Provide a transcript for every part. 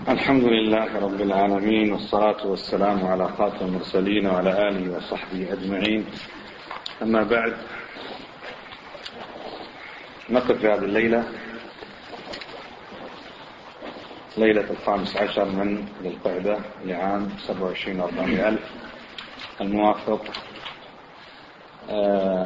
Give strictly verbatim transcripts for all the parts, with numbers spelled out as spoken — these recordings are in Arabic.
الحمد لله رب العالمين، والصلاة والسلام على خاتم المرسلين وعلى آله وصحبه أجمعين. أما بعد، نقف في هذه الليلة ليلة الخامس عشر من ذي القعدة لعام سبعة وعشرين وأربعمائة ألف الموافق آه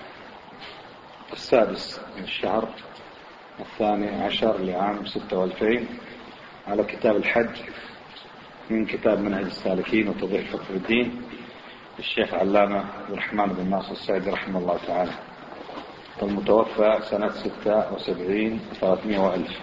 السادس من الشهر الثاني عشر لعام ستة وألفين، على كتاب الحج من كتاب منهج السالكين وتوضيح فقه الدين للشيخ علامة عبد الرحمن بن ناصر السعدي رحمه الله تعالى، المتوفى سنة ستة وسبعين وثلاثمائة وألف.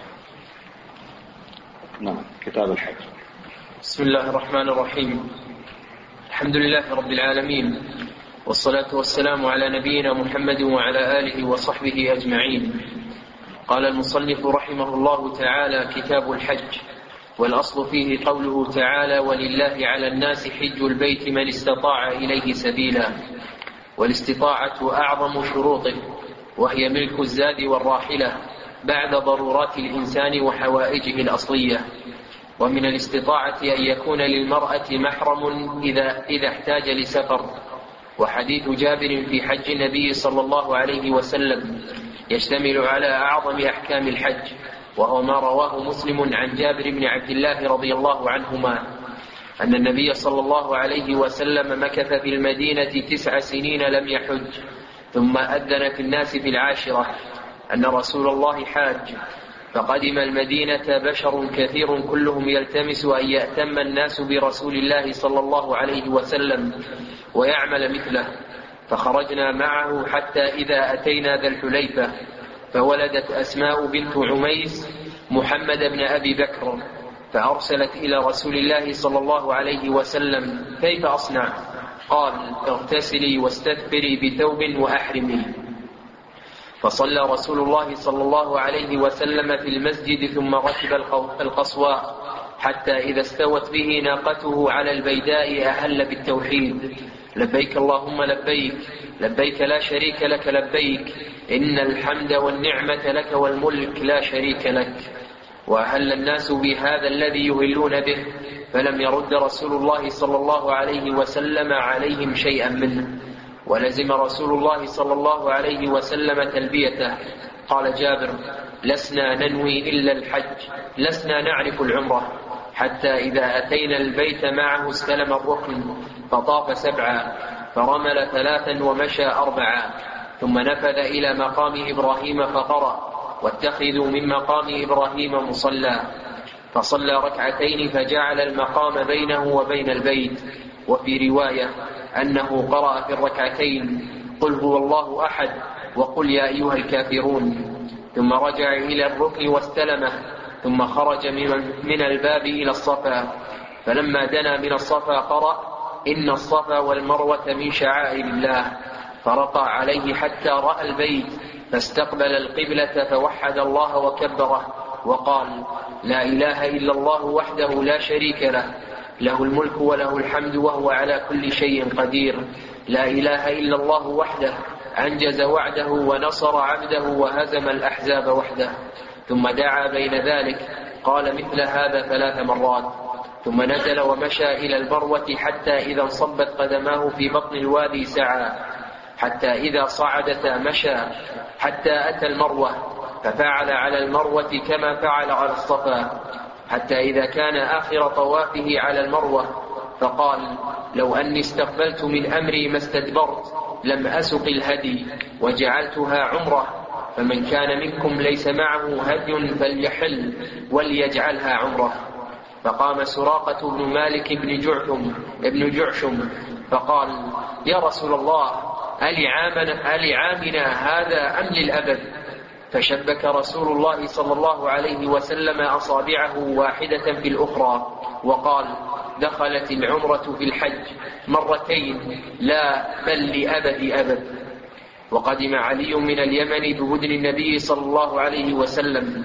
نعم، كتاب الحج. بسم الله الرحمن الرحيم. الحمد لله رب العالمين، والصلاة والسلام على نبينا محمد وعلى آله وصحبه أجمعين. قال المصنف رحمه الله تعالى: كتاب الحج، والأصل فيه قوله تعالى: ولله على الناس حج البيت من استطاع إليه سبيلا. والاستطاعة أعظم شروطه، وهي ملك الزاد والراحلة بعد ضرورات الإنسان وحوائجه الأصلية. ومن الاستطاعة أن يكون للمرأة محرم إذا, إذا احتاج لسفر. وحديث جابر في حج النبي صلى الله عليه وسلم يشتمل على أعظم أحكام الحج، وهو ما رواه مسلم عن جابر بن عبد الله رضي الله عنهما أن النبي صلى الله عليه وسلم مكث في المدينة تسع سنين لم يحج، ثم أذن في الناس في العاشرة أن رسول الله حاج، فقدم المدينة بشر كثير كلهم يلتمس أن يأتم الناس برسول الله صلى الله عليه وسلم ويعمل مثله، فخرجنا معه حتى إذا أتينا ذا الحليفة، فولدت أسماء بنت عميس محمد بن أبي بكر، فأرسلت إلى رسول الله صلى الله عليه وسلم: كيف أصنع؟ قال: اغتسلي واستثفري بثوب وأحرمي. فصلى رسول الله صلى الله عليه وسلم في المسجد، ثم ركب القصواء حتى إذا استوت به ناقته على البيداء أهل بالتوحيد: لبيك اللهم لبيك، لبيك لا شريك لك لبيك، إن الحمد والنعمة لك والملك لا شريك لك. وأهل الناس بهذا الذي يهلون به، فلم يرد رسول الله صلى الله عليه وسلم عليهم شيئا منه، ولزم رسول الله صلى الله عليه وسلم تلبيته. قال جابر: لسنا ننوي إلا الحج، لسنا نعرف العمرة، حتى إذا أتينا البيت معه استلم الركن، فطاف سبعا، فرمل ثلاثا، ومشى أربعا، ثم نفذ إلى مقام إبراهيم فقرأ: واتخذوا من مقام إبراهيم مصلى، فصلى ركعتين، فجعل المقام بينه وبين البيت. وفي رواية أنه قرأ في الركعتين: قل هو الله أحد، وقل يا أيها الكافرون، ثم رجع إلى الركن واستلمه، ثم خرج من الباب إلى الصفا، فلما دنا من الصفا قرأ: إن الصفا والمروة من شعائر الله، فرقى عليه حتى رأى البيت، فاستقبل القبلة فوحد الله وكبره، وقال: لا إله إلا الله وحده لا شريك له، له الملك وله الحمد وهو على كل شيء قدير، لا إله إلا الله وحده أنجز وعده ونصر عبده وهزم الأحزاب وحده. ثم دعا بين ذلك، قال مثل هذا ثلاث مرات، ثم نزل ومشى إلى المروة حتى إذا انصبت قدماه في بطن الوادي سعى، حتى إذا صعدتا مشى حتى أتى المروة، ففعل على المروة كما فعل على الصفا، حتى إذا كان آخر طوافه على المروة، فقال: لو أني استقبلت من أمري ما استدبرت لم أسق الهدي وجعلتها عمرة، فمن كان منكم ليس معه هدي فليحل وليجعلها عمرة. فقام سراقة بن مالك بن جعشم ابن جعشم فقال: يا رسول الله، ألعامنا, ألعامنا هذا أم للأبد؟ فشبك رسول الله صلى الله عليه وسلم أصابعه واحدة في الأخرى وقال: دخلت العمرة في الحج مرتين، لا بل لأبد أبد. وقدم علي من اليمن بهدن النبي صلى الله عليه وسلم،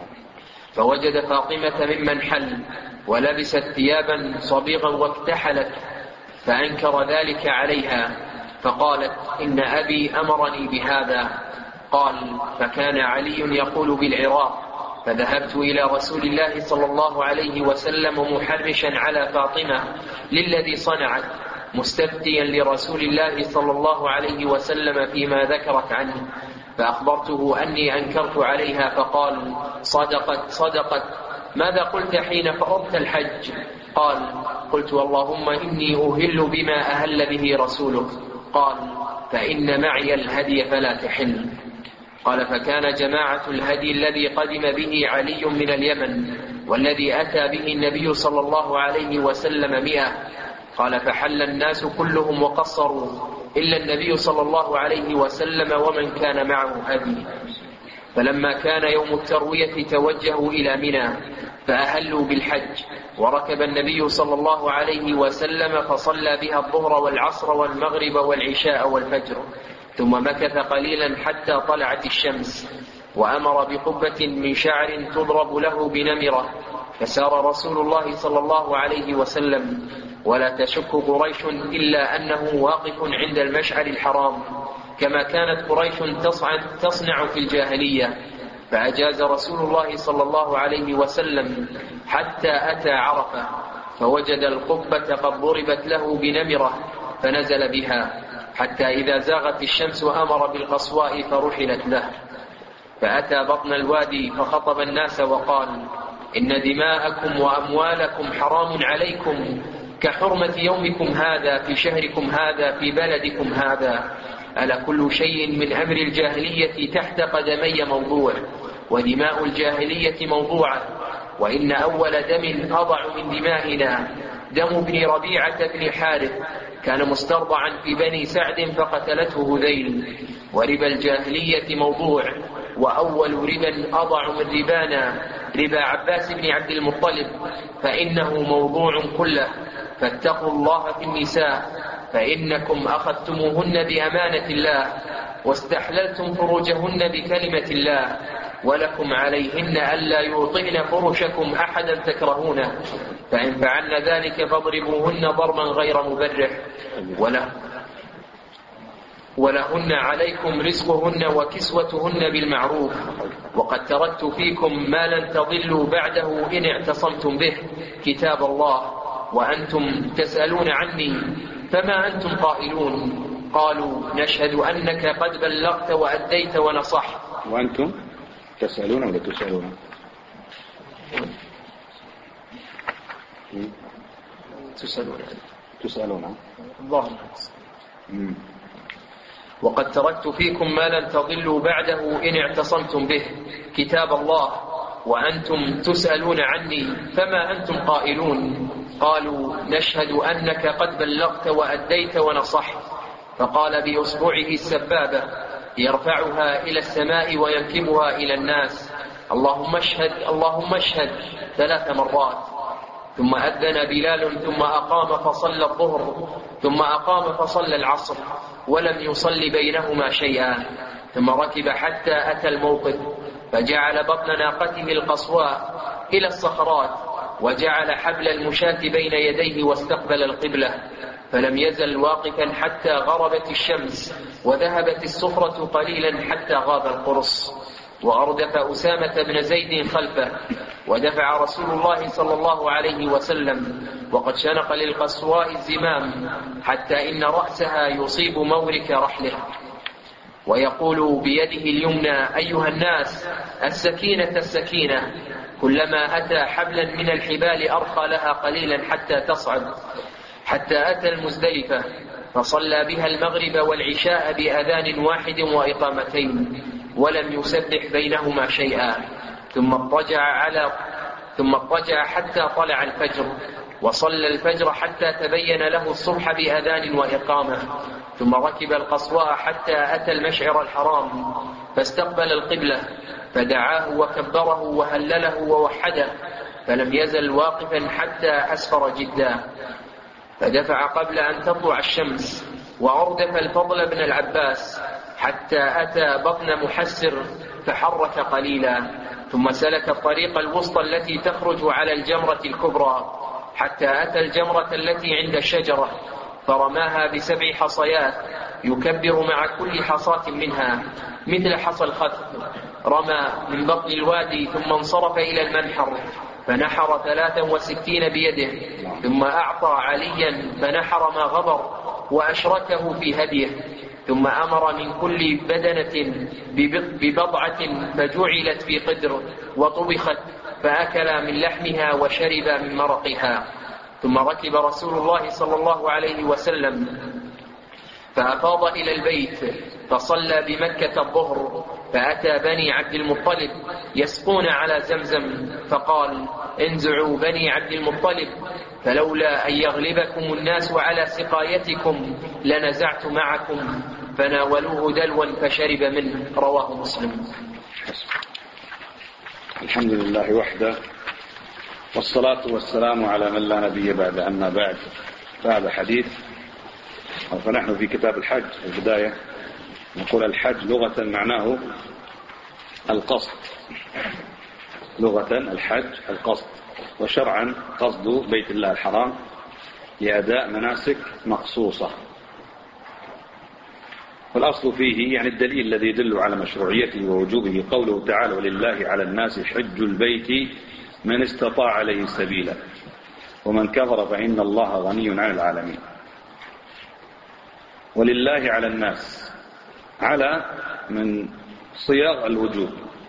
فوجد فاطمة ممن حل، ولبست ثيابا صبيغا واكتحلت، فأنكر ذلك عليها، فقالت: إن أبي أمرني بهذا. قال: فكان علي يقول بالعراق: فذهبت إلى رسول الله صلى الله عليه وسلم محرشا على فاطمة للذي صنعت، مستفتيا لرسول الله صلى الله عليه وسلم فيما ذكرت عنه، فأخبرته أني أنكرت عليها، فقال: صدقت صدقت. ماذا قلت حين فرضت الحج؟ قال: قلت: اللهم إني أهل بما أهل به رسولك. قال: فإن معي الهدي فلا تحل. قال: فكان جماعة الهدي الذي قدم به علي من اليمن والذي أتى به النبي صلى الله عليه وسلم مئة. قال: فحل الناس كلهم وقصروا إلا النبي صلى الله عليه وسلم ومن كان معه هدي. فلما كان يوم التروية توجهوا إلى منى فأهلوا بالحج، وركب النبي صلى الله عليه وسلم فصلى بها الظهر والعصر والمغرب والعشاء والفجر، ثم مكث قليلا حتى طلعت الشمس، وأمر بقبة من شعر تضرب له بنمرة، فسار رسول الله صلى الله عليه وسلم، ولا تشك قريش إلا أنه واقف عند المشعر الحرام كما كانت قريش تصنع في الجاهلية. فأجاز رسول الله صلى الله عليه وسلم حتى أتى عرفة، فوجد القبة قد ضربت له بنمرة فنزل بها، حتى إذا زاغت الشمس أمر بالقصواء فرحلت له. فأتى بطن الوادي فخطب الناس وقال: إن دماءكم وأموالكم حرام عليكم كحرمة يومكم هذا في شهركم هذا في بلدكم هذا. ألا كل شيء من أمر الجاهلية تحت قدمي موضوع، ودماء الجاهلية موضوعة، وإن أول دم أضع من دمائنا دم ابن ربيعة بن حارث، كان مسترضعا في بني سعد فقتلته هذيل. وربا الجاهلية موضوع، وأول ربا أضع من ربانا ربا عباس بن عبد المطلب، فإنه موضوع كله. فاتقوا الله في النساء، فإنكم أخذتموهن بأمانة الله، واستحللتم فروجهن بكلمة الله، ولكم عليهن ألا يوطئن فرشكم أحدا تكرهونه، فإن فعلن ذلك فاضربوهن ضربا غير مبرح، وله ولهن عليكم رزقهن وكسوتهن بالمعروف. وقد تركت فيكم ما لن تضلوا بعده إن اعتصمتم به، كتاب الله، وأنتم تسألون عني فما أنتم قائلون؟ قالوا: نشهد أنك قد بلغت وأديت ونصحت. وأنتم تسألون ولا تسألون؟ تسألون تسألون الله. وقد تركت فيكم ما لن تضلوا بعده إن اعتصمتم به، كتاب الله، وأنتم تسألون عني فما أنتم قائلون؟ قالوا: نشهد أنك قد بلغت وأديت ونصحت. فقال بإصبعه السبابة يرفعها إلى السماء وينكبها إلى الناس: اللهم اشهد اللهم اشهد ثلاث مرات. ثم أذن بلال، ثم أقام فصلى الظهر، ثم أقام فصلى العصر، ولم يصل بينهما شيئا. ثم ركب حتى أتى الموقف، فجعل بطن ناقته القصواء إلى الصخرات، وجعل حبل المشاة بين يديه واستقبل القبلة، فلم يزل واقفا حتى غربت الشمس وذهبت الصفرة قليلا حتى غاب القرص. وأردف أسامة بن زيد خلفه، ودفع رسول الله صلى الله عليه وسلم، وقد شنق للقصواء الزمام حتى إن رأسها يصيب مورك رحله، ويقول بيده اليمنى: أيها الناس، السكينة السكينة. كلما أتى حبلا من الحبال أرخى لها قليلا حتى تصعد، حتى أتى المزدلفة فصلى بها المغرب والعشاء بأذان واحد وإقامتين، ولم يسبح بينهما شيئا. ثم اضطجع على ثم اضطجع حتى طلع الفجر، وصلى الفجر حتى تبين له الصبح بأذان وإقامة. ثم ركب القصواء حتى أتى المشعر الحرام، فاستقبل القبلة، فدعاه وكبره وهلله ووحده، فلم يزل واقفا حتى أسفر جدا، فدفع قبل أن تطلع الشمس، وأردف الفضل بن العباس حتى أتى بطن محسر فحرك قليلا، ثم سلك الطريق الوسطى التي تخرج على الجمرة الكبرى حتى أتى الجمرة التي عند الشجرة، فرماها بسبع حصيات يكبر مع كل حصاة منها مثل حصى الخذف، رمى من بطن الوادي ثم انصرف إلى المنحر فنحر ثلاثا وستين بيده، ثم أعطى عليا فنحر ما غبر وأشركه في هديه، ثم أمر من كل بدنة ببضعة فجعلت في قدر وطبخت فأكل من لحمها وشرب من مرقها. ثم ركب رسول الله صلى الله عليه وسلم فأفاض إلى البيت فصلى بمكة الظهر، فأتى بني عبد المطلب يسقون على زمزم فقال: انزعوا بني عبد المطلب، فلولا أن يغلبكم الناس على سقايتكم لنزعت معكم، فناولوه دلوا فشرب منه. رواه مسلم. الحمد لله وحده، والصلاة والسلام على من لا نبي بعد. أما بعد، فهذا حديث، فنحن في كتاب الحج. البداية نقول الحج لغة معناه القصد، لغة الحج القصد، وشرعا قصد بيت الله الحرام لأداء مناسك مخصوصة. والأصل فيه يعني الدليل الذي يدل على مشروعيته ووجوبه قوله تعالى: ولله على الناس حج البيت من استطاع عليه سبيلا ومن كفر فإن الله غني عن العالمين. ولله على الناس، على من صياغ الوجوب،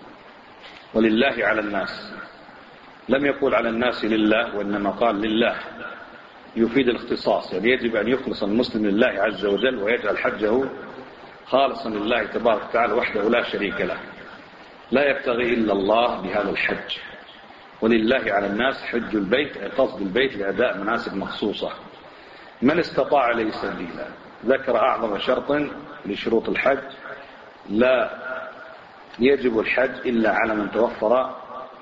ولله على الناس، لم يقول على الناس لله، وإنما قال لله، يفيد الاختصاص. يعني يجب أن يخلص المسلم لله عز وجل ويجعل حجه خالصا لله تبارك وتعالى وحده لا شريك له، لا يبتغي إلا الله بهذا الحج. ولله على الناس حج البيت، قصد البيت لأداء مناسك مخصوصة. من استطاع عليه سبيلا، ذكر أعظم شرط لشروط الحج: لا يجب الحج إلا على من توفر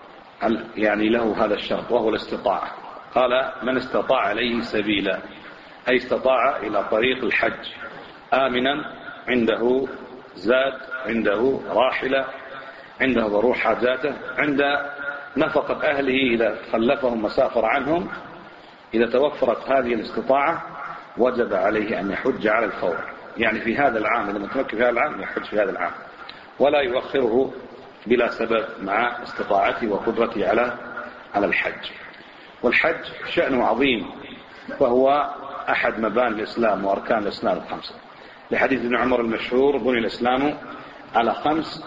يعني له هذا الشرط، وهو الاستطاعة. قال: من استطاع عليه سبيلا، أي استطاع إلى طريق الحج آمنا، عنده زاد، عنده راحلة، عنده ضروح حاجاته، عند نفقة أهله إذا خلفهم وسافر عنهم. إذا توفرت هذه الاستطاعة وجب عليه أن يحج على الفور، يعني في هذا العام، لما تمكن في هذا العام يحج في هذا العام، ولا يؤخره بلا سبب مع استطاعته وقدرته على على الحج. والحج شأنه عظيم، فهو أحد مباني الإسلام وأركان الإسلام الخمسة، لحديث ابن عمر المشهور: بني الإسلام على خمس: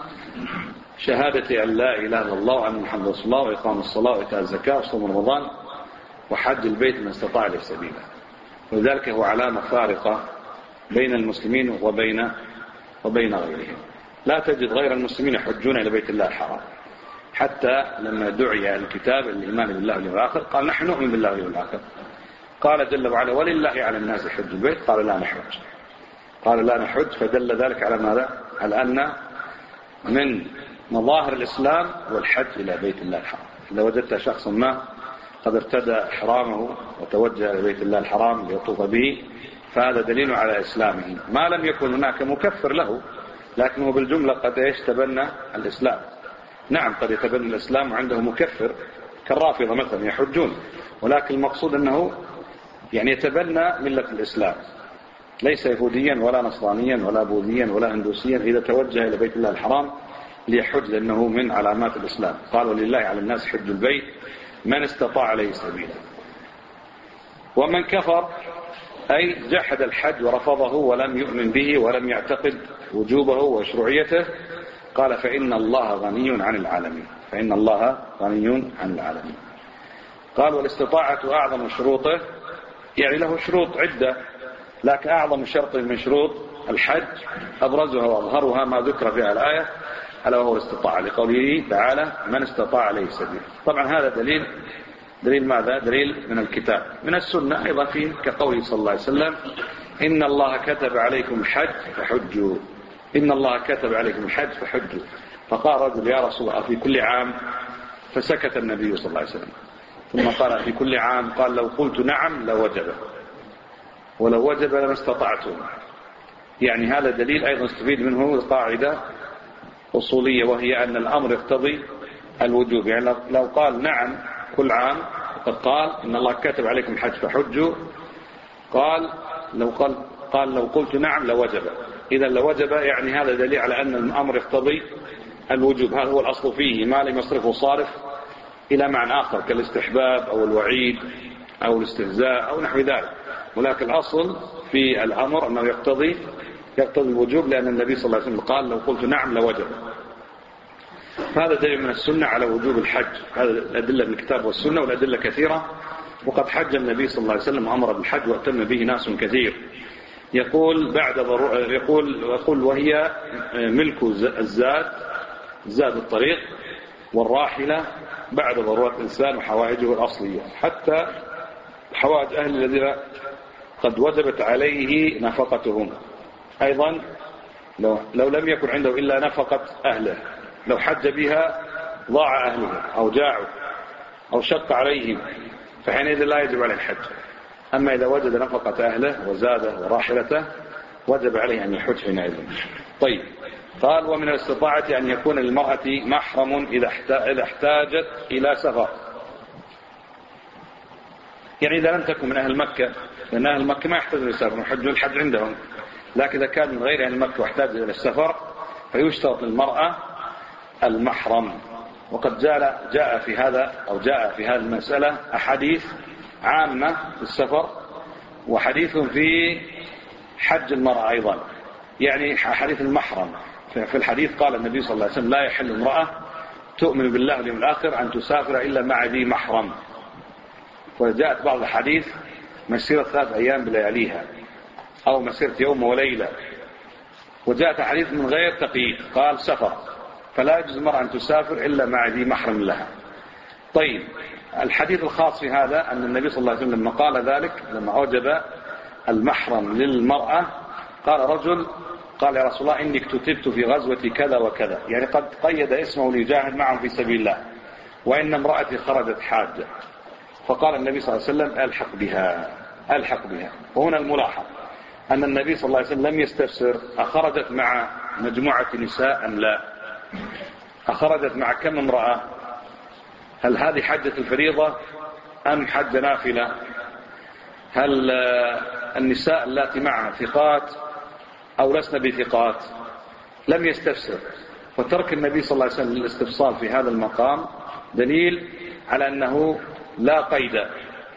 شهادة أن لا إله إلا الله وأن محمد رسول الله، وإقام الصلاة وإيتاء الزكاة وصوم رمضان وحج البيت من استطاع إليه سبيلا. ولذلك هو علامة فارقة بين المسلمين وبين وبين غيرهم. لا تجد غير المسلمين يحجون إلى بيت الله الحرام، حتى لما دعي الكتاب الإيمان بالله واليوم الآخر قال: نحن نؤمن بالله واليوم الآخر. قال جل وعلا: ولله على الناس حج البيت. قال: لا نحج. قال: لا نحج، فدل ذلك على ماذا؟ على أن من مظاهر الإسلام والحج إلى بيت الله الحرام. إذا وجدت شخصا ما قد ارتدى إحرامه وتوجه إلى بيت الله الحرام ليطوف به، فهذا دليل على إسلامه، ما لم يكن هناك مكفر له، لكنه بالجملة قد إيش تبنى الإسلام. نعم، قد يتبنى الإسلام وعنده مكفر كالرافضة مثلا يحجون، ولكن المقصود أنه يعني يتبنى ملة الإسلام، ليس يهوديا ولا نصرانيا ولا بوذيا ولا هندوسيا إذا توجه إلى بيت الله الحرام ليحج، لأنه من علامات الإسلام. قالوا: لله على الناس حج البيت من استطاع عليه سبيلا. ومن كفر أي جحد الحج ورفضه ولم يؤمن به ولم يعتقد وجوبه وشرعيته، قال: فإن الله غني عن العالمين. فإن الله غني عن العالمين. قال: والاستطاعة أعظم شروطه، يعني له شروط عدة، لكن أعظم شرط من شروط الحج أبرزها وأظهرها ما ذكر في الآية، ألا وهو الاستطاعة، لقوله تعالى: من استطاع عليه سبيل. طبعا هذا دليل دليل ماذا؟ دليل من الكتاب، من السنة أيضا، فيه كقوله صلى الله عليه وسلم: إن الله كتب عليكم الحج فحجوا. إن الله كتب عليكم الحج فحجوا. فقال رجل: يا رسول الله، في كل عام؟ فسكت النبي صلى الله عليه وسلم، ثم قال: في كل عام؟ قال: لو قلت نعم لوجب، ولو وجب لما استطعتم. يعني هذا دليل أيضا استفيد منه القاعدة أصولية، وهي أن الأمر يقتضي الوجوب. يعني لو قال نعم كل عام قد قال: إن الله كتب عليكم الحج فحجوا، قال لو قال قال لو قلت نعم لوجب. إذا لوجب، يعني هذا دليل على أن الأمر يقتضي الوجوب، هذا هو الأصل فيه، ما لم يصرفه صارف إلى معنى آخر كالاستحباب أو الوعيد أو الاستهزاء أو نحو ذلك، ولكن الأصل في الأمر أنه يقتضي يقتضي الوجوب، لأن النبي صلى الله عليه وسلم قال لو قلت نعم لوجب. فهذا دليل من السنة على وجوب الحج. هذا الأدلة من الكتاب والسنة، والأدلة كثيرة، وقد حج النبي صلى الله عليه وسلم وأمر بالحج وأتم به ناس كثير. يقول بعد ضرو... يقول يقول وهي ملك الزاد زاد الطريق والراحلة بعد ضرورة الإنسان وحوائجه الأصلية، حتى حوائج أهل الذين قد وجبت عليه نفقتهم أيضا، لو, لو لم يكن عنده إلا نفقة أهله، لو حج بها ضاع أهله أو جاعوا أو شق عليهم، فحينئذ لا يجب عليه الحج. أما إذا وجد نفقة أهله وزاده وراحلته وجب عليه أن يحج حينئذ. طيب، قال ومن الاستطاعة أن يكون للمرأة محرم إذا احتاجت إلى سفر، يعني إذا لم تكن من أهل مكة، لأن أهل مكة ما يحتاجون للسفر، يحجون الحج عندهم، لكن إذا كان من غير أهل مكة واحتاج إلى السفر فيشترط للمرأة المحرم. وقد جاء جاء في هذا أو جاء في هذه المسألة أحاديث عامة في السفر، وحديث في حج المرأة أيضا، يعني حديث المحرم. في الحديث قال النبي صلى الله عليه وسلم لا يحل امرأة تؤمن بالله واليوم الآخر أن تسافر إلا مع ذي محرم. وجاءت بعض الحديث مسيرة ثلاث أيام بلياليها أو مسيرة يوم وليلة، وجاءت حديث من غير تقييد قال سفر، فلا يجوز المرأة أن تسافر إلا مع ذي محرم لها. طيب، الحديث الخاص في هذا أن النبي صلى الله عليه وسلم لما قال ذلك، لما أوجب المحرم للمرأة، قال رجل قال يا رسول الله إني اكتتبت في غزوة كذا وكذا، يعني قد قيد اسمه ليجاهد معهم في سبيل الله، وإن امرأتي خرجت حاجة، فقال النبي صلى الله عليه وسلم ألحق بها ألحق بها. وهنا الملاحظ أن النبي صلى الله عليه وسلم لم يستفسر أخرجت مع مجموعة نساء أم لا، أخرجت مع كم امرأة، هل هذه حجة الفريضة أم حج نافلة، هل النساء اللاتي معها ثقات أو لسن بثقات، لم يستفسر. وترك النبي صلى الله عليه وسلم الاستفصال في هذا المقام دليل على أنه لا قيد،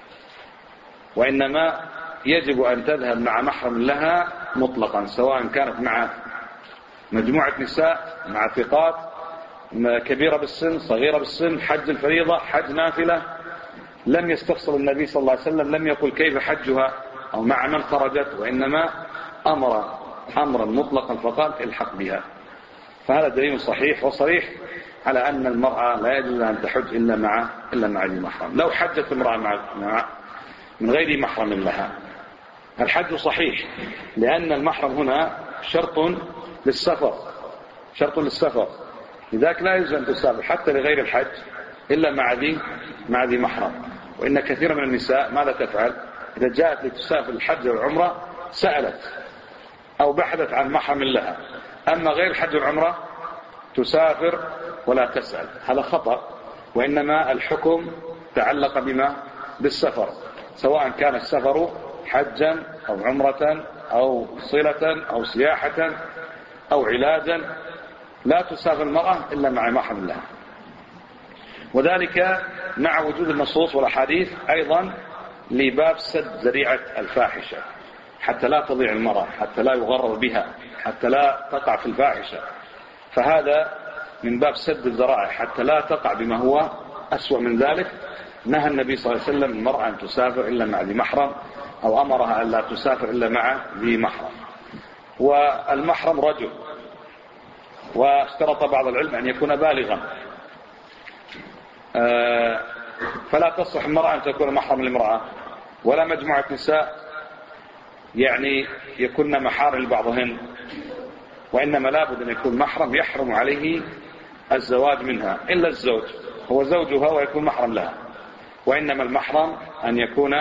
وإنما يجب أن تذهب مع محرم لها مطلقا، سواء كانت مع مجموعة نساء مع ثقات، كبيرة بالسن صغيرة بالسن، حج الفريضة حج نافلة. لم يستفصل النبي صلى الله عليه وسلم، لم يقل كيف حجها أو مع من خرجت، وإنما أمر أمرا مطلقا فقال الحق بها. فهذا دليل صحيح وصريح على أن المرأة لا يجوز أن تحج إلا مع إلا مع ذي محرم. لو حجت امرأة مع مع من غير محرم لها الحج صحيح، لأن المحرم هنا شرط للسفر شرط للسفر لذلك لا يجوز أن تسافر حتى لغير الحج إلا مع ذي مع ذي محرم. وإن كثير من النساء ماذا تفعل؟ إذا جاءت لتسافر الحج والعمرة سألت أو بحثت عن محرم لها، أما غير الحج والعمرة تسافر ولا تسأل، هذا خطأ. وإنما الحكم تعلق بما بالسفر، سواء كان السفر حجا أو عمرة أو صلة أو سياحة أو علاجا، لا تسافر المرأة إلا مع محرم لها. وذلك مع وجود النصوص والأحاديث أيضا لباب سد ذريعة الفاحشة، حتى لا تضيع المرأة، حتى لا يغرر بها، حتى لا تقع في الفاحشة. فهذا من باب سد الذرائع حتى لا تقع بما هو أسوأ من ذلك. نهى النبي صلى الله عليه وسلم المرأة أن تسافر إلا مع ذي محرم، أو أمرها أن لا تسافر إلا مع ذي محرم. والمحرم رجل، واشترط بعض العلم أن يكون بالغا، فلا تصح المرأة أن تكون محرم للمرأة، ولا مجموعة نساء يعني يكون محارم لبعضهن، وإنما لابد أن يكون محرم يحرم عليه الزواج منها إلا الزوج، هو زوجها ويكون محرم لها. وإنما المحرم أن يكون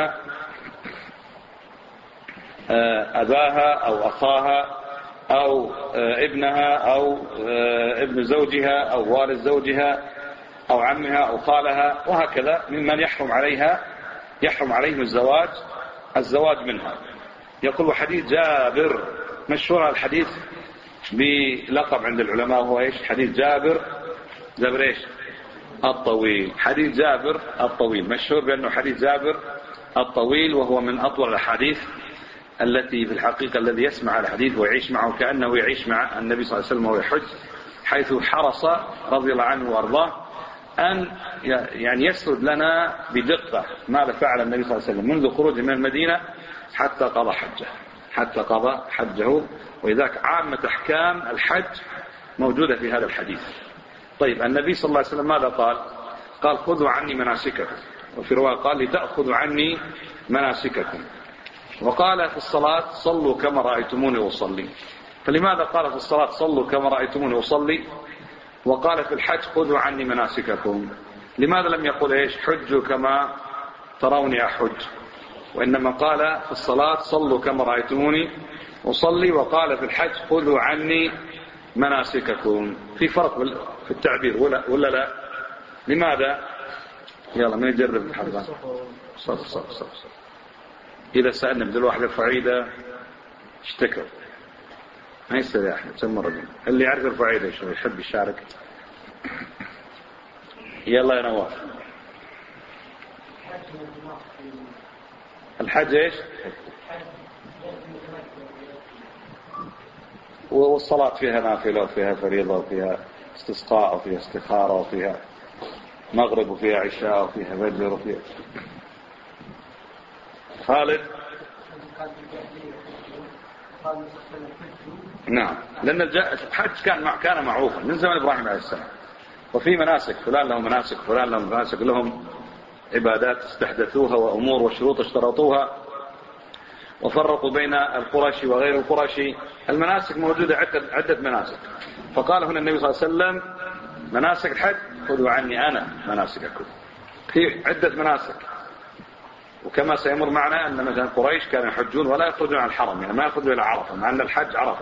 أباها أو أخاها أو ابنها أو ابن زوجها أو والد زوجها أو عمها أو خالها، وهكذا ممن يحرم عليها يحرم عليهم الزواج الزواج منها. يقول حديث جابر مشهور الحديث بلقب عند العلماء وهو إيش؟ حديث جابر جابر إيش؟ الطويل. حديث جابر الطويل مشهور بأنه حديث جابر الطويل، وهو من أطول الأحاديث التي في الحقيقة الذي يسمع الحديث ويعيش معه كأنه يعيش مع النبي صلى الله عليه وسلم وهو يحج، حيث حرص رضي الله عنه وأرضاه أن يعني يسرد لنا بدقة ماذا فعل النبي صلى الله عليه وسلم منذ خروجه من المدينة حتى قضى حجه حتى قضى حجه ولذلك عامة أحكام الحج موجودة في هذا الحديث. طيب النبي صلى الله عليه وسلم ماذا قال؟ قال خذوا عني مناسككم، وفي رواية قال لتأخذوا عني مناسككم. وقال في الصلاة صلوا كما رأيتموني أصلي. فلماذا قال في الصلاة صلوا كما رأيتموني أصلي وقال في الحج خذوا عني مناسككم؟ لماذا لم يقل إيش حجوا كما تروني أحج، وإنما قال في الصلاة صلوا كما رأيتموني أصلي وقال في الحج خذوا عني مناسككم؟ في فرق في التعبير ولا, ولا لا؟ لماذا؟ يلا من يجرب الحربان. صف صف صف صف. إذا سألنا بدل واحد يرفع عيده اشتكر ما يصير يا أحمد سمى الرجل اللي يعرف يرفع عيده شو يحب يشارك. يلا يا نواف. الحج ايش؟ والصلاة فيها نافلة وفيها فريضة وفيها استسقاء وفيها استخارة وفيها مغرب وفيها عشاء وفيها فجر وفيها. خالد. نعم لأن الحج كان كان معروفا من زمن إبراهيم عليه السلام، وفي مناسك فلان لهم مناسك فلان لهم مناسك، لهم عبادات استحدثوها وأمور وشروط اشترطوها وفرقوا بين القرشي وغير القرشي. المناسك موجودة عدة, عدة مناسك. فقال هنا النبي صلى الله عليه وسلم مناسك الحج خذوا عني أنا مناسككم. في عدة مناسك، وكما سيمر معنا أن مثلا قريش كانوا يحجون ولا يخرجون عن الحرم، يعني ما يخرجون إلى عرفة مع أن الحج عرفة.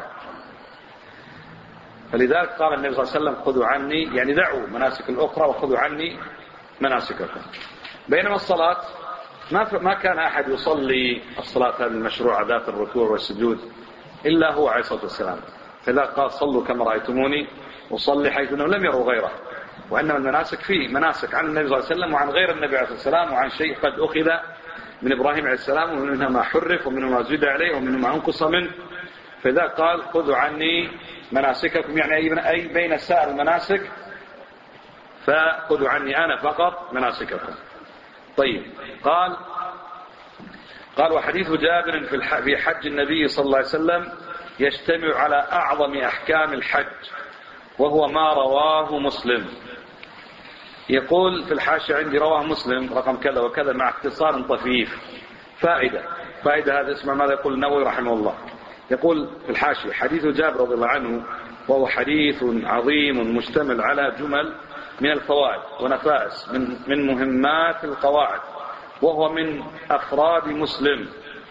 فلذلك قال النبي صلى الله عليه وسلم خذوا عني يعني دعوا مناسك الأخرى وخذوا عني مناسككم. بينما الصلاة ما ما كان أحد يصلي الصلاة هذه المشروعة ذات الركوع والسجود إلا هو عليه الصلاة والسلام. فلذلك قال صلوا كما رأيتموني وصلي، حيث أنهم لم يروا غيره. وإنما المناسك فيه مناسك عن النبي صلى الله عليه وسلم وعن غير النبي عليه الصلاة والسلام، وعن شيء قد أخذ من إبراهيم عليه السلام، ومنها ما حرف ومنها ما زيد عليه ومنها ما انقص منه. فلذلك قال خذوا عني مناسككم، يعني أي بين سائر المناسك فخذوا عني أنا فقط مناسككم. طيب قال قال وحديث جابر في حج النبي صلى الله عليه وسلم يجتمع على أعظم أحكام الحج، وهو ما رواه مسلم. يقول في الحاشية عندي رواه مسلم رقم كذا وكذا مع اختصار طفيف. فائدة فائدة هذا اسمع ماذا يقول النووي رحمه الله. يقول في الحاشية حديث جابر رضي الله عنه وهو حديث عظيم مشتمل على جمل من الفوائد ونفائس من من مهمات القواعد، وهو من أفراد مسلم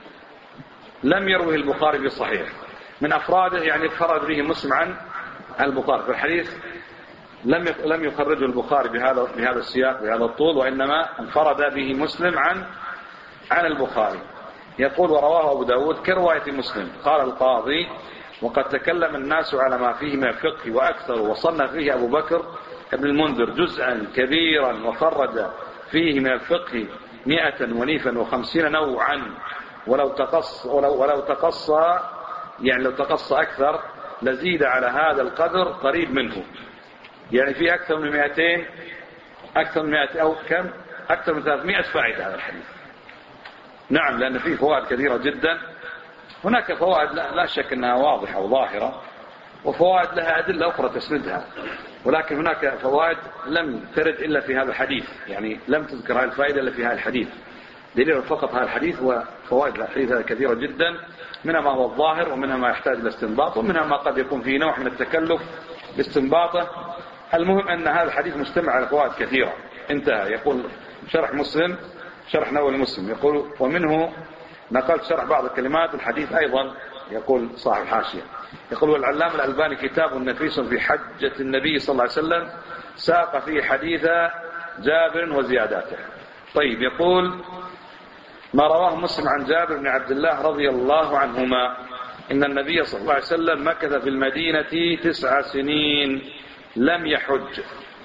لم يروه البخاري في الصحيح. من أفراده يعني فرد به مسلم عن البخاري. في الحديث لم لم يخرجه البخاري بهذا بهذا السياق بهذا الطول، وإنما انفرد به مسلم عن عن البخاري. يقول ورواه أبو داود كرواية مسلم. قال القاضي وقد تكلم الناس على ما فيه من الفقه وأكثر، وصنف فيه أبو بكر ابن المنذر جزءا كبيرا وخرج فيه من الفقه مئة ونيفا وخمسين نوعا، ولو تقص ولو, ولو تقصى يعني لو تقص أكثر لزيد على هذا القدر قريب منه. يعني في أكثر من مئتين أكثر من مئة أو كم أكثر من ثلاثمائة فائدة هذا الحديث. نعم لأن فيه فوائد كثيرة جدا. هناك فوائد لا شك أنها واضحة وظاهرة، وفوائد لها أدلة أخرى تسندها، ولكن هناك فوائد لم ترد إلا في هذا الحديث، يعني لم تذكر هذه الفائدة إلا في هذا الحديث. دليل فقط هذا الحديث وفوائد الحديث كثيرة جدا، منها ما هو الظاهر ومنها ما يحتاج لاستنباط ومنها ما قد يكون فيه نوع من التكلف باستنباطه. المهم أن هذا الحديث مجتمع على فوائد كثيرة. انتهى. يقول شرح مسلم شرح نووي مسلم يقول ومنه نقلت شرح بعض الكلمات الحديث أيضا. يقول صاحب الحاشية يقول والعلامة الألباني كتاب نفيس في حجة النبي صلى الله عليه وسلم ساق فيه حديث جابر وزياداته. طيب يقول ما رواه مسلم عن جابر بن عبد الله رضي الله عنهما إن النبي صلى الله عليه وسلم مكث في المدينة تسع سنين لم يحج.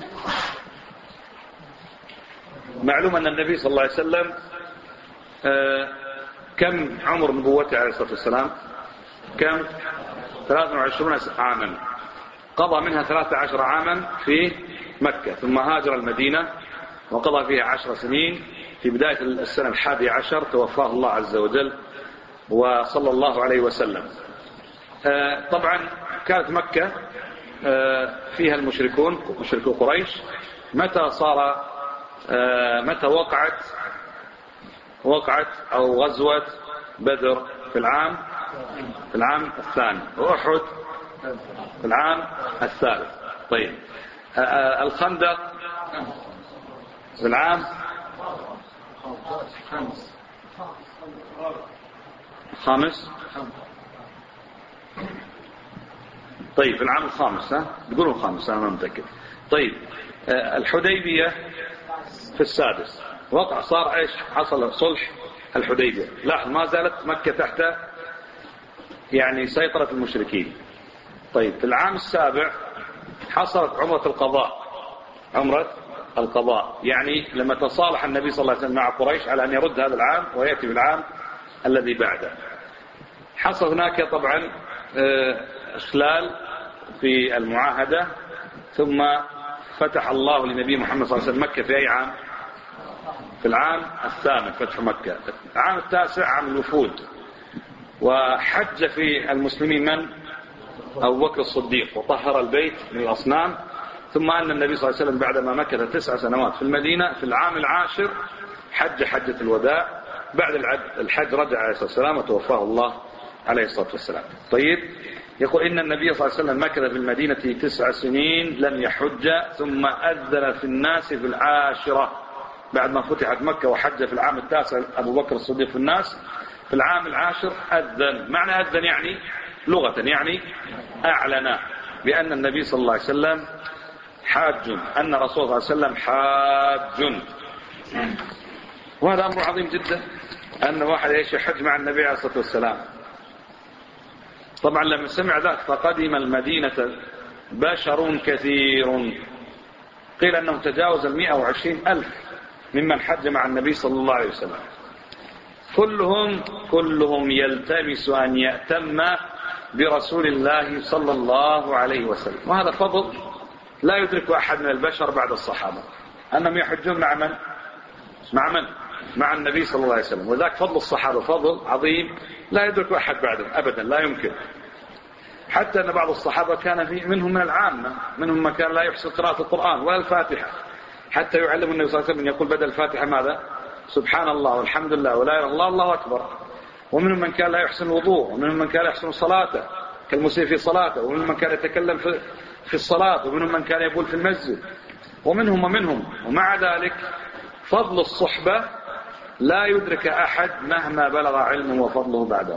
معلوم أن النبي صلى الله عليه وسلم آه كم عمر نبوته عليه الصلاة والسلام؟ كم؟ ثلاث وعشرين عاما، قضى منها ثلاثة عشر عاما في مكة، ثم هاجر المدينة وقضى فيها عشر سنين. في بداية السنة الحادية عشر توفاه الله عز وجل وصلى الله عليه وسلم. آه طبعا كانت مكة آه فيها المشركون، مشركو قريش. متى صار آه متى وقعت وقعت أو غزوة بدر؟ في العام في العام الثاني، وأحد في العام الثالث. طيب آه آه الخندق في العام الخامس. طيب في العام الخامس، ها تقولوا الخامس، أنا ما متأكد. طيب آه الحديبية في السادس. وقع صار ايش؟ حصل صلح الحديبية. لاحظ ما زالت مكة تحت يعني سيطرة المشركين. طيب في العام السابع حصلت عمرة القضاء. عمرة القضاء يعني لما تصالح النبي صلى الله عليه وسلم مع قريش على أن يرد هذا العام ويأتي بالعام الذي بعده. حصل هناك طبعا إخلال في المعاهدة، ثم فتح الله لنبي محمد صلى الله عليه وسلم مكة في أي عام؟ في العام الثامن فتح مكة. العام التاسع عام الوفود، وحج في المسلمين من؟ أبو بكر الصديق، وطهر البيت من الأصنام. ثم أن النبي صلى الله عليه وسلم بعدما مكث تسع سنوات في المدينة في العام العاشر حج حجة الوداع. بعد الحج رجع عليه الصلاة والسلام وتوفاه الله عليه الصلاة والسلام. طيب يقول إن النبي صلى الله عليه وسلم مكث في المدينة تسع سنين لم يحج، ثم أذن في الناس في العاشرة. بعد ما فتحت مكة وحج في العام التاسع أبو بكر الصديق في الناس، في العام العاشر أذن. معنى أذن يعني لغة يعني أعلن بأن النبي صلى الله عليه وسلم حاج، أن رسول الله صلى الله عليه وسلم حاج. وهذا أمر عظيم جدا أن واحد يحج مع النبي عليه الصلاة والسلام. طبعا لما سمع ذلك فقدم المدينة بشر كثير، قيل أنه تجاوز المئة وعشرين ألف ممن حج مع النبي صلى الله عليه وسلم، كلهم كلهم يلتمس أن يأتم برسول الله صلى الله عليه وسلم. وهذا فضل لا يدرك أحد من البشر بعد الصحابة، أنهم يحجون مع من؟ مع من؟ مع النبي صلى الله عليه وسلم. وذاك فضل الصحابة فضل عظيم لا يدرك أحد بعدهم أبدا، لا يمكن. حتى أن بعض الصحابة كان في منهم من العامة، منهم من كان لا يحسن قراءة القرآن ولا الفاتحة، حتى يعلم النبي صلى الله عليه وسلم يقول بدل الفاتحة ماذا؟ سبحان الله والحمد لله ولا إله إلا الله الله أكبر. ومنهم من كان لا يحسن الوضوء، ومنهم من كان يحسن صلاته كالمسيء في صلاته، ومنهم من كان يتكلم في في الصلاة، ومنهم من كان يقول في المسجد، ومنهم ومنهم. ومع ذلك فضل الصحبة لا يدرك أحد مهما بلغ علمه وفضله بعده.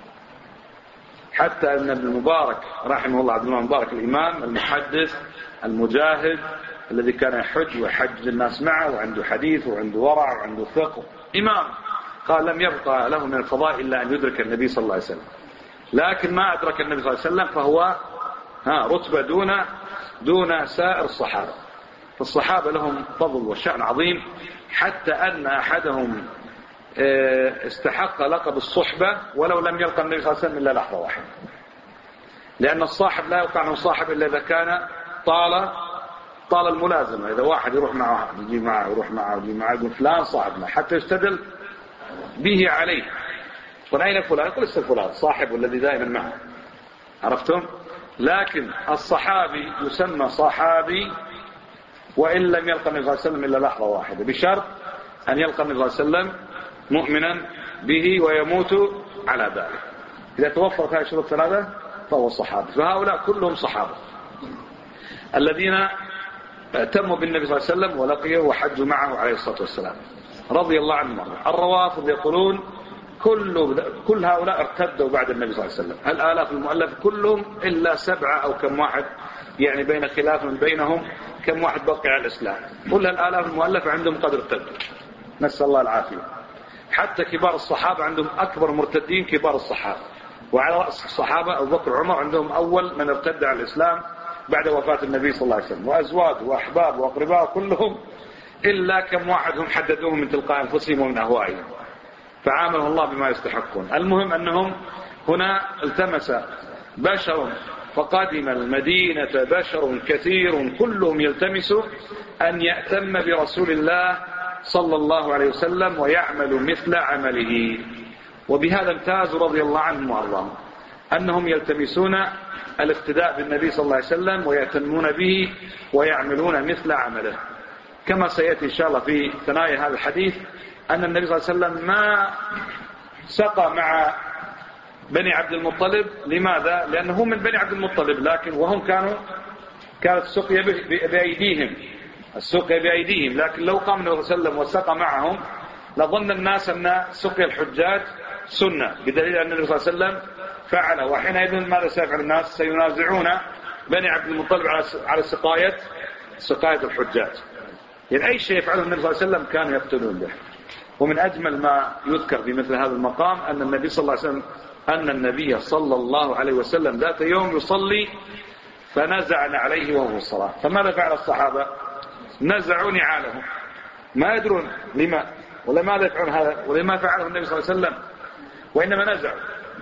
حتى أن ابن المبارك رحمه الله، عبد الله المبارك الإمام المحدث المجاهد الذي كان يحج ويحج الناس معه وعنده حديث وعنده ورع وعنده فقه، إمام، قال لم يبقى له من الفضائل إلا أن يدرك النبي صلى الله عليه وسلم. لكن ما أدرك النبي صلى الله عليه وسلم فهو ها رتبة دون دون سائر الصحابة. فالصحابة لهم فضل وشأن عظيم، حتى أن أحدهم استحق لقب الصحبة ولو لم يلقى النبي صلى الله عليه وسلم إلا لحظة واحدة، لأن الصاحب لا يقع عنه صاحب إلا إذا كان طال طال الملازمة. إذا واحد يروح معه يجي معه يروح معه يجي معه يقول فلان صاحبنا حتى يستدل به عليه. وأين فلان؟ يقول لسه فلان صاحب الذي دائما معه. عرفتم؟ لكن الصحابي يسمى صحابي وإن لم يلقى النبي صلى الله عليه وسلم إلا لحظة واحدة، بشرط أن يلقى النبي صلى الله عليه وسلم مؤمنا به ويموت على ذلك. إذا توفرت هذه الشروط الثلاثة فهو صحابي. فهؤلاء كلهم صحابة الذين تموا بالنبي صلى الله عليه وسلم ولقيه وحجوا معه عليه الصلاة والسلام رضي الله عنهم. الروافض يقولون كل كل هؤلاء ارتدوا بعد النبي صلى الله عليه وسلم. الآلاف المؤلف كلهم إلا سبعة أو كم واحد، يعني بين خلاف بينهم كم واحد بقي على الإسلام. كل الآلاف المؤلفة عندهم قد ارتدوا، نسأل الله العافية. حتى كبار الصحابة عندهم أكبر مرتدين كبار الصحابة، وعلى رأس الصحابة أبو بكر وعمر عندهم أول من ارتد على الإسلام بعد وفاة النبي صلى الله عليه وسلم، وأزواج وأحباب وأقرباء كلهم إلا كم واحد هم حددوهم من تلقاء أنفسهم ومن أهوائهم، فعاملهم الله بما يستحقون. المهم أنهم هنا التمس بشر فقدم المدينة بشر كثير كلهم يلتمس أن يأتم برسول الله صلى الله عليه وسلم ويعمل مثل عمله، وبهذا امتازوا رضي الله عنهم وارضاهم أنهم يلتمسون الاقتداء بالنبي صلى الله عليه وسلم ويأتمون به ويعملون مثل عمله، كما سيأتي إن شاء الله في ثنايا هذا الحديث أن النبي صلى الله عليه وسلم ما سقى مع بني عبد المطلب. لماذا؟ لأنه من بني عبد المطلب، لكن وهم كانوا كانت السقيا بأيديهم السقيا بأيديهم لكن لو قام النبي صلى الله عليه وسلم وسقى معهم لظن الناس أن سقيا الحجاج سنة، بدليل أن النبي صلى الله عليه وسلم فعله. وحينئذ ماذا سيفعل الناس؟ سينازعون بني عبد المطلب على سقاية سقاية الحجاج. يعني أي شيء يفعله النبي صلى الله عليه وسلم كانوا يقتدون به. ومن أجمل ما يذكر في مثل هذا المقام أن النبي صلى الله عليه وسلم أن النبي صلى الله عليه وسلم ذات يوم يصلي فنزعنا عليه وهو الصلاة. فماذا فعل الصحابة؟ نزعوا نعالهم، ما يدرون لما ولا ماذا يفعلون هذا ولما فعله النبي صلى الله عليه وسلم، وإنما نزعوا.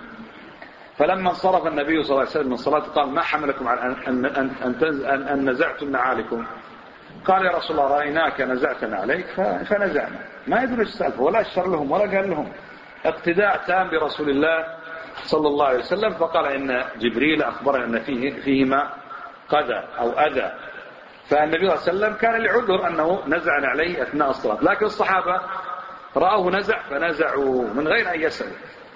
فلما انصرف النبي صلى الله عليه وسلم من الصلاة قال: ما حملكم على أن, أن, أن, أن, أن نزعتم نعالكم؟ قال: يا رسول الله رأيناك نزعتنا عليك فنزعنا. ما يدرون السالفة ولا أشر لهم ولا قال لهم، اقتداء تام برسول الله صلى الله عليه وسلم. فقال: إن جبريل أخبرنا أن فيه فيهما قذى أو أذى. فالنبي صلى الله عليه وسلم كان لعذر أنه نزعنا عليه أثناء الصلاة، لكن الصحابة رأوه نزع فنزعوا من غير أن يسألوا.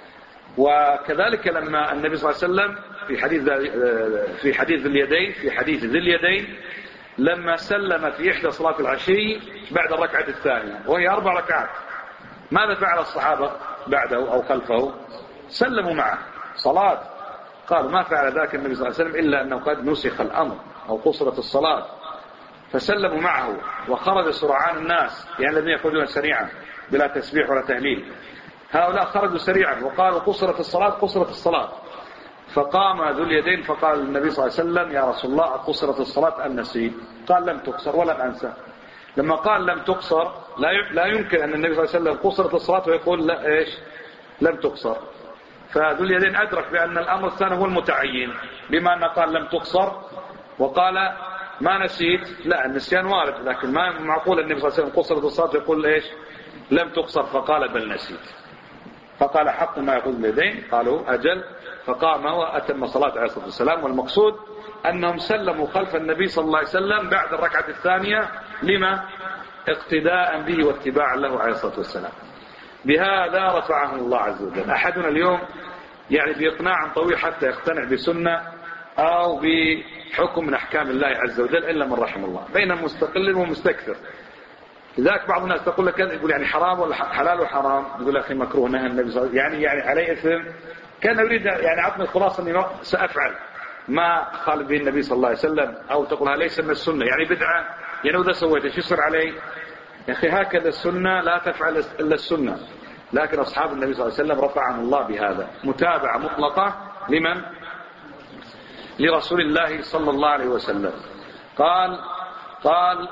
وكذلك لما النبي صلى الله عليه وسلم في حديث في حديث ذي اليدين في حديث ذي اليدين لما سلم في إحدى صلاة العشي بعد الركعة الثانية وهي أربع ركعات، ماذا فعل الصحابة بعده أو خلفه؟ سلموا معه صلاة. قال: ما فعل ذاك النبي صلى الله عليه وسلم إلا أنه قد نسخ الأمر أو قصرت الصلاة. فسلموا معه وخرج سرعان الناس، يعني الذين يخرجون سريعا بلا تسبيح ولا تهليل، هؤلاء خرجوا سريعا وقالوا: قصرت الصلاة قصرت الصلاة. فقام ذو اليدين فقال النبي صلى الله عليه وسلم: يا رسول الله قصرت الصلاة أم نسيت؟ قال: لم تقصر ولم أنسى. لما قال لم تقصر لا يمكن أن النبي صلى الله عليه وسلم قصرت الصلاة ويقول لا إيش لم تقصر. فذو اليدين أدرك بأن الأمر الثاني هو المتعين، بما أنه قال لم تقصر وقال ما نسيت. لا، النسيان وارد، لكن ما معقول النبي صلى الله عليه وسلم قصرت الصلاة ويقول إيش لم تقصر. فقال: بل نسيت. فقال: حق ما يقول اليدين؟ قالوا: أجل. فقام وأتم صلاة عليه الصلاة والسلام. والمقصود أنهم سلموا خلف النبي صلى الله عليه وسلم بعد الركعة الثانية، لما؟ اقتداء به واتباعا له عليه الصلاة والسلام. بهذا رفعه الله عز وجل. أحدنا اليوم يعني بإقناع طويل حتى يقتنع بسنة أو بحكم من أحكام الله عز وجل إلا من رحم الله، بين مستقل ومستكثر. لذلك بعض الناس تقول لك يقول يعني حرام ولا حلال وحرام، يقول أخي مكروه نهى النبي صلى الله عليه وسلم، يعني يعني عليه إثم. كان يريد يعني عطني الخلاصة أني سأفعل ما قال به النبي صلى الله عليه وسلم، أو تقول ليس من السنة يعني بدعة، يعني وذا سويت ايش يصير عليه؟ يا أخي هكذا السنة لا تفعل إلا السنة. لكن أصحاب النبي صلى الله عليه وسلم رفعهم الله بهذا متابعة مطلقة لمن؟ لرسول الله صلى الله عليه وسلم. قال قال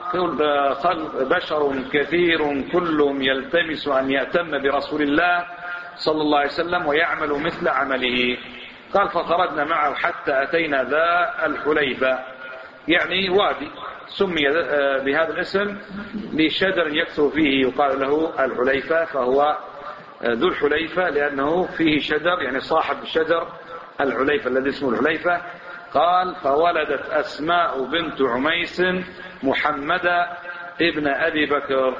بشر كثير كلهم يلتمس أن يأتم برسول الله صلى الله عليه وسلم ويعمل مثل عمله. قال: فخرجنا معه حتى أتينا ذا الحليفة، يعني وادي سمي بهذا الاسم لشجر يكثر فيه يقال له الحليفة، فهو ذو الحليفة لأنه فيه شجر، يعني صاحب الشجر الحليفة الذي اسمه الحليفة. قال: فولدت أسماء بنت عميس محمد ابن أبي بكر.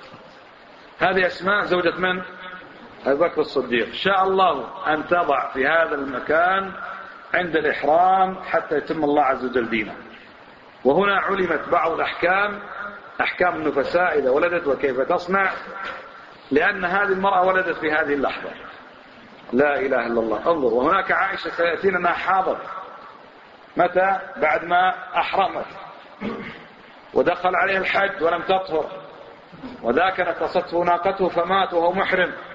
هذه أسماء زوجة من؟ أبي بكر الصديق. شاء الله أن تضع في هذا المكان عند الإحرام حتى يتم الله عز وجل دينه. وهنا علمت بعض الأحكام، أحكام النفساء إذا ولدت وكيف تصنع، لأن هذه المرأة ولدت في هذه اللحظة. لا إله إلا الله. انظر، وهناك عائشة سيأتينا أنها حاضت متى؟ بعد ما أحرمت ودخل عليها الحج ولم تطهر، وذاك نقصته ناقته فمات وهو محرم.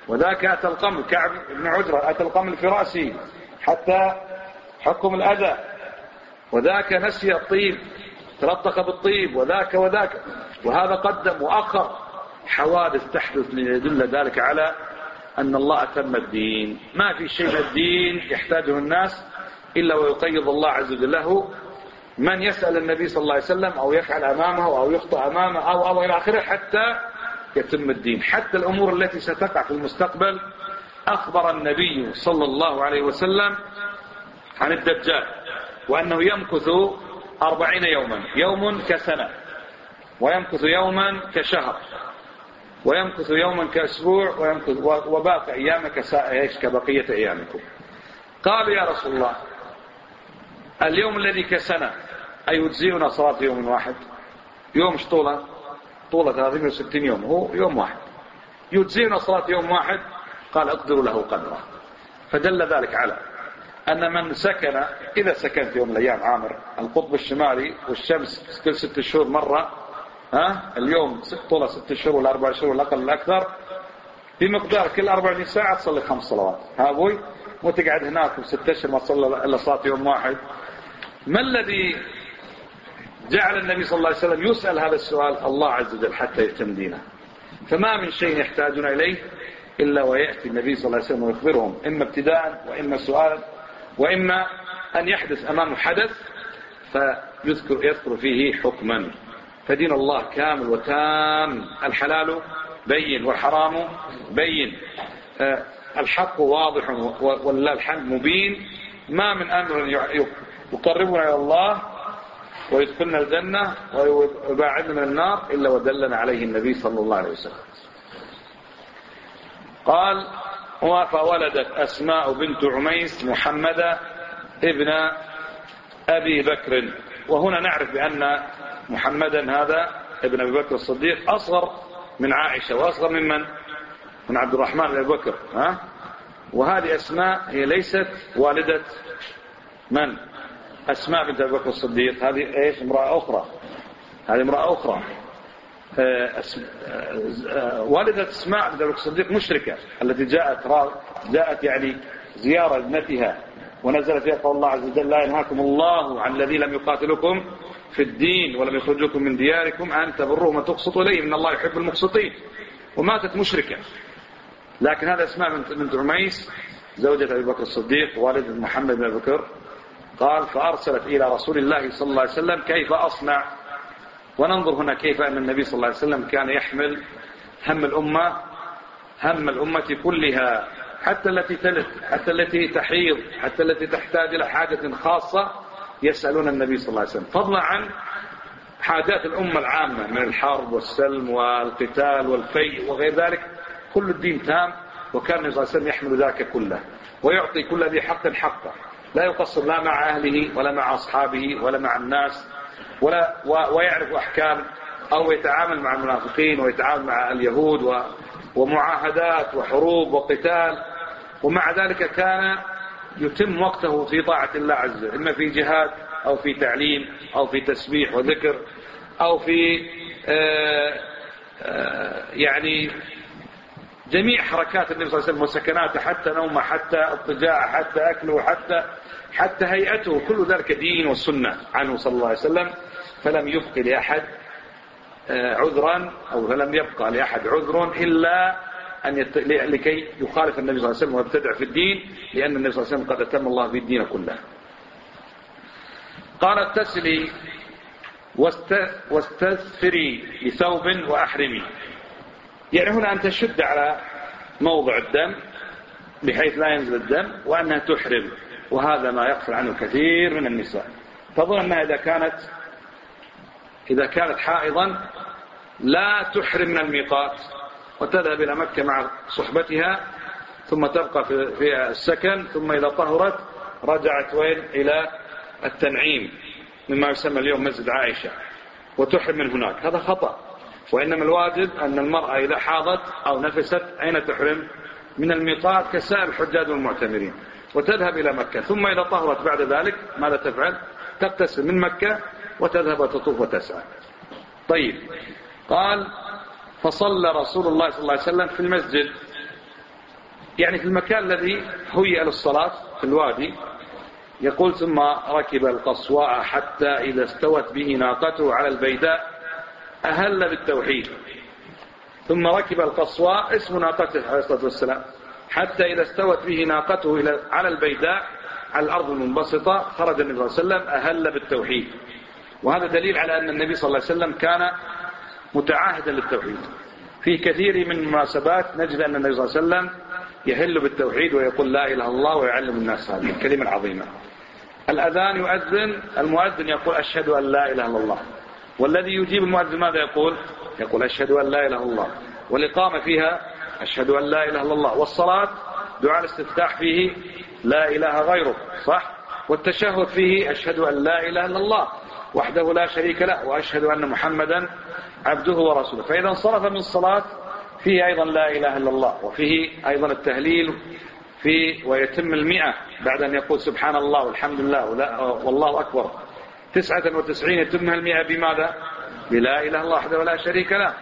وذاك أتى القمل كعب بن عجرة أتى القمل في رأسه حتى حكم الأذى، وذاك نسي الطيب تلطخ بالطيب، وذاك وذاك، وهذا قدم وأخر. حوادث تحدث ليدل ذلك على أن الله أتم الدين. ما في شيء من الدين يحتاجه الناس إلا ويقيض الله عز وجل له من يسأل النبي صلى الله عليه وسلم أو يفعل أمامه أو يخطئ أمامه أو أو إلى آخره حتى يتم الدين. حتى الأمور التي ستقع في المستقبل أخبر النبي صلى الله عليه وسلم عن الدجال وأنه يمكث أربعين يوما، يوم كسنة، ويمكث يوما كشهر، ويمكث يوما كأسبوع، ويمكث وباقي أيامك كبقية أيامكم. قالوا يا رسول الله اليوم الذي كسنة أيجزئنا صلاة يوم واحد؟ يوم مش طولة طولة ثلاثمائة وستين يوم، هو يوم واحد، يجزئنا صلاة يوم واحد؟ قال اقدروا له قدره. فدل ذلك على أن من سكن، إذا سكن في يوم من الأيام عامر القطب الشمالي والشمس كل ست شهور مرة، ها اليوم طولة ست شهور ولا أربع شهور الأقل الأكثر، بمقدار كل أربع وعشرين ساعة تصلي خمس صلوات. ها أبوي وتقعد هناك وست أشهر ما تصلي إلا صلاة يوم واحد. ما الذي جعل النبي صلى الله عليه وسلم يسأل هذا السؤال؟ الله عز وجل حتى يتم دينه. فما من شيء يحتاجون إليه إلا ويأتي النبي صلى الله عليه وسلم ويخبرهم، إما ابتداء وإما سؤال وإما أن يحدث أمامه حدث فيذكر يذكر فيه حكما. فدين الله كامل وتام، الحلال بين والحرام بين، الحق واضح والله الحمد مبين. ما من أمر يقربنا إلى الله ويدخلنا الجنة ويباعدنا من النار إلا ودلنا عليه النبي صلى الله عليه وسلم. قال فولدت أسماء بنت عميس محمد ابن أبي بكر. وهنا نعرف بأن محمدا هذا ابن أبي بكر الصديق أصغر من عائشة وأصغر من من؟ من عبد الرحمن بن أبي بكر. ها؟ وهذه أسماء هي ليست والدة من؟ أسماء بنت أبي بكر الصديق. هذه إيش؟ امرأة أخرى. هذه امرأة أخرى. والدة أسماء بنت أبي بكر الصديق مشركة التي جاءت جاءت يعني زيارة ابنتها ونزل فيها قول الله عز وجل: لا ينهاكم الله عن الذين لم يقاتلوكم في الدين ولم يخرجوكم من دياركم أن تبروهم وتقسطوا إليهم إن الله يحب المقسطين. وماتت مشركة. لكن هذا أسماء بنت عميس زوجة أبي بكر الصديق والد محمد بن أبي بكر. قال فأرسلت إلى رسول الله صلى الله عليه وسلم كيف أصنع. وننظر هنا كيف أن النبي صلى الله عليه وسلم كان يحمل هم الأمة، هم الأمة كلها، حتى التي تلد، حتى التي تحيض، حتى التي تحتاج إلى حاجة خاصة يسألون النبي صلى الله عليه وسلم، فضلا عن حاجات الأمة العامة من الحرب والسلم والقتال والفيء وغير ذلك. كل الدين تام، وكان النبي صلى الله عليه وسلم يحمل ذلك كله ويعطي كل ذي حق حقه، لا يقصر لا مع أهله ولا مع أصحابه ولا مع الناس، ولا ويعرف أحكام أو يتعامل مع المنافقين ويتعامل مع اليهود ومعاهدات وحروب وقتال. ومع ذلك كان يتم وقته في طاعة الله عز وجل، إما في جهاد أو في تعليم أو في تسبيح وذكر أو في آآ آآ يعني جميع حركات النبي صلى الله عليه وسلم وسكناته، حتى نومه، حتى اضطجاعه، حتى أكله، حتى حتى هيئته، كل ذلك دين وسنة عنه صلى الله عليه وسلم. فلم يبق لأحد عذرا أو فلم يبقى لأحد عذر إلا أن يت... لكي يخالف النبي صلى الله عليه وسلم ويبتدع في الدين، لأن النبي صلى الله عليه وسلم قد أتم الله في الدين كله. قال اغتسلي واست... واستثفري بثوب وأحرمي. يعني هنا أن تشد على موضع الدم بحيث لا ينزل الدم، وأنها تحرم، وهذا ما يغفل عنه كثير من النساء. تظن أنها إذا كانت إذا كانت حائضا لا تحرم من الميقات وتذهب إلى مكة مع صحبتها، ثم تبقى في السكن، ثم إذا طهرت رجعت وين؟ إلى التنعيم مما يسمى اليوم مسجد عائشة، وتحرم من هناك. هذا خطأ. وإنما الواجب أن المرأة إذا حاضت أو نفست أين تحرم؟ من الميقات كسائر الحجاج والمعتمرين، وتذهب إلى مكة. ثم إذا طهرت بعد ذلك ماذا تفعل؟ تغتسل من مكة وتذهب وتطوف وتسعى. طيب. قال فصلى رسول الله صلى الله عليه وسلم في المسجد. يعني في المكان الذي هيئ للصلاة في الوادي. يقول ثم ركب القصواء حتى إذا استوت به ناقته على البيداء أهل بالتوحيد. ثم ركب القصواء اسم ناقته عليه الصلاة والسلام حتى إذا استوت به ناقته على البيداء على الأرض المنبسطة خرج النبي صلى الله عليه وسلم أهل بالتوحيد. وهذا دليل على أن النبي صلى الله عليه وسلم كان متعاهدا للتوحيد. في كثير من المناسبات نجد أن النبي صلى الله عليه وسلم يهل بالتوحيد ويقول لا إله إلا الله ويعلم الناس هذه الكلمة العظيمة. الأذان يؤذن المؤذن يقول أشهد أن لا إله إلا الله، والذي يجيب المؤذن ماذا يقول؟ يقول أشهد أن لا إله إلا الله. والإقامة فيها أشهد أن لا إله إلا الله. والصلاة دعاء الاستفتاح فيه لا إله غيره، صح؟ والتشهد فيه أشهد أن لا إله إلا الله وحده لا شريك له وأشهد أن محمدا عبده ورسوله. فإذا انصرف من الصلاة فيه أيضا لا إله إلا الله، وفيه أيضا التهليل في ويتم المئة بعد أن يقول سبحان الله والحمد لله والله أكبر تسعة وتسعين يتمها المئة بماذا؟ بلا إله إلا الله وحده لا شريك له.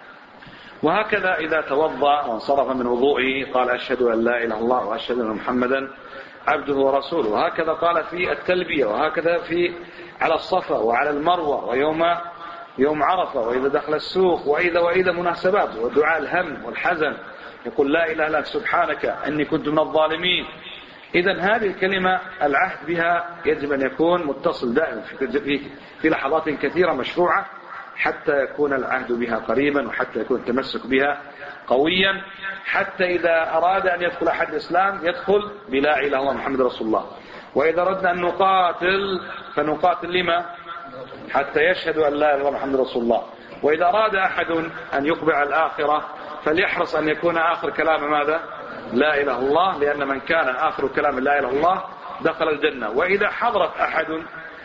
وهكذا إذا توضأ وانصرف من وضوئه قال أشهد أن لا إله إلا الله وأشهد أن محمدا عبده ورسوله. وهكذا قال في التلبية، وهكذا في على الصفا وعلى المروة ويوم يوم عرفة وإذا دخل السوق وإذا وإذا مناسبات ودعاء الهم والحزن يقول لا إله إلا أنت سبحانك إني كنت من الظالمين. إذن هذه الكلمة العهد بها يجب أن يكون متصل دائما في, في لحظات كثيرة مشروعة حتى يكون العهد بها قريبا وحتى يكون التمسك بها قويا، حتى إذا أراد أن يدخل أحد الإسلام يدخل بلا إله إلا الله محمد رسول الله. وإذا أردنا أن نقاتل فنقاتل لما؟ حتى يشهد أن لا إله إلا الله محمد رسول الله. وإذا أراد أحد أن يقبع على الآخرة فليحرص أن يكون آخر كلام ماذا؟ لا إله إلا الله، لأن من كان آخر كلام لا إله إلا الله دخل الجنة. وإذا حضرت أحد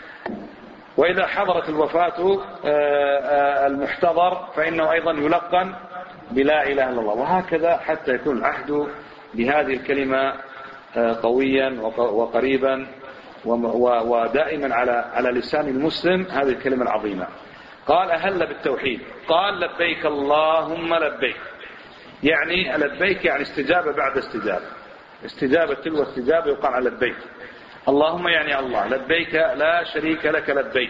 وإذا حضرت الوفاة المحتضر فإنه أيضا يلقن بلا إله إلا الله. وهكذا حتى يكون العهد بهذه الكلمة قويا وقريبا ودائما على على لسان المسلم هذه الكلمة العظيمة. قال أهل بالتوحيد، قال لبيك اللهم لبيك، يعني لبيك يعني استجابة بعد استجابة، استجابة تلو استجابة يقال على لبيك. اللهم يعني الله، لبيك لا شريك لك لبيك،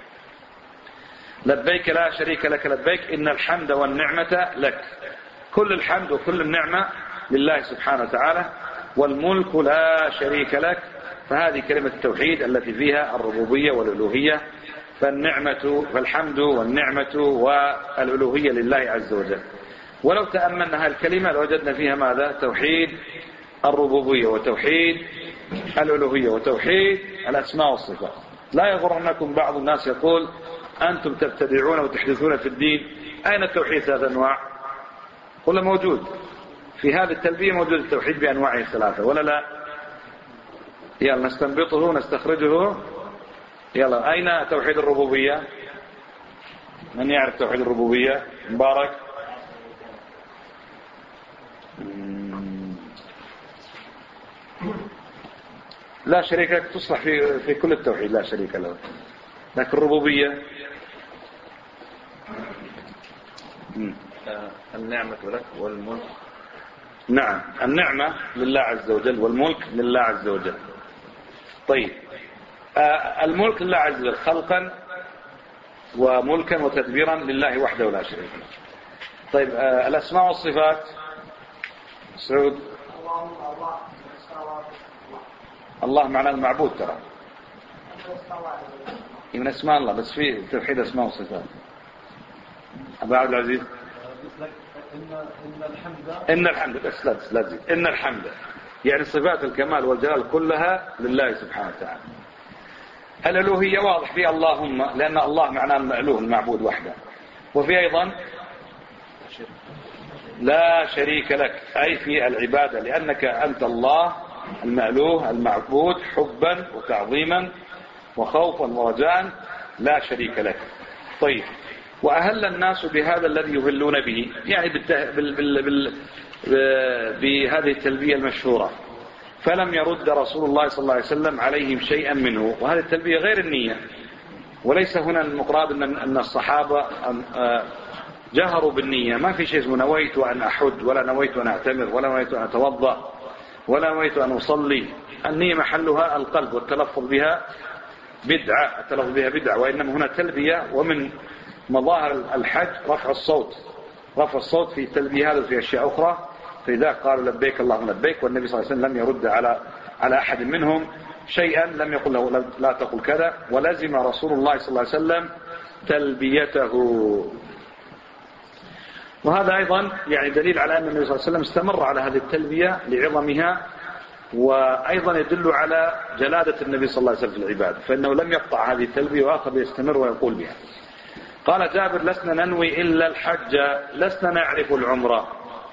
لبيك لا شريك لك لبيك إن الحمد والنعمة لك، كل الحمد وكل النعمة لله سبحانه وتعالى، والملك لا شريك لك. فهذه كلمة التوحيد التي فيها الربوبية والألوهية، فالنعمة فالحمد والنعمة والألوهية لله عز وجل. ولو تأملنا هذه الكلمة لوجدنا فيها ماذا؟ توحيد الربوبية وتوحيد الألوهية وتوحيد الأسماء والصفات. لا يغرنكم بعض الناس يقول أنتم تبتدعون وتحدثون في الدين، أين التوحيد ثلاث أنواع؟ قلنا موجود في هذه التلبية، موجود التوحيد بأنواعه الثلاثة ولا لا؟ يلا نستنبطه نستخرجه. يلا أين توحيد الربوبية؟ من يعرف توحيد الربوبية؟ مبارك. لا شريك لك تصلح في في كل التوحيد، لا شريك له، لكن الربوبية النعمة لك والملك. نعم، النعمة لله عز وجل والملك لله عز وجل. طيب آه الملك لله عز وجل خلقا وملكا وتدبيرا لله وحده لا شريك له. طيب آه الأسماء والصفات سعود. الله معناه المعبود، ترى من اسماء الله، بس في توحيد اسماء وصفات. أبو عبد العزيز إن الحمد بس لا لا تزيد. إن الحمد يعني صفات الكمال والجلال كلها لله سبحانه وتعالى. الألوهية واضح فيها اللهم، لأن الله معناه المألوه المعبود وحده. وفي أيضا لا شريك لك، أي في العبادة، لأنك أنت الله المألوه المعبود حبا وتعظيما وخوفا ورجاء، لا شريك لك. طيب وأهل الناس بهذا الذي يهلون به، يعني بالته... بال... بال... بال... بهذه التلبية المشهورة، فلم يرد رسول الله صلى الله عليه وسلم عليهم شيئا منه. وهذه التلبية غير النية، وليس هنا المقراد أن الصحابة جهروا بالنية، ما في شيء اسمه نويت أن أحج ولا نويت أن أعتمر ولا نويت أن أتوضأ ولا نويت أن أصلي. النية محلها القلب، والتلفظ بها بدعة، التلفظ بها بدعة، وإنما هنا تلبية. ومن مظاهر الحج رفع الصوت، رفع الصوت في تلبية هذا في أشياء أخرى. فإذا قالوا لبيك اللهم لبيك، والنبي صلى الله عليه وسلم لم يرد على على أحد منهم شيئا، لم يقل له لا تقل كذا، ولزم رسول الله صلى الله عليه وسلم تلبيته. وهذا أيضا يعني دليل على أن النبي صلى الله عليه وسلم استمر على هذه التلبية لعظمها، وأيضا يدل على جلادة النبي صلى الله عليه وسلم في العبادة، فإنه لم يقطع هذه التلبية وأخذ يستمر ويقول بها. قال جابر لسنا ننوي إلا الحج، لسنا نعرف العمرة.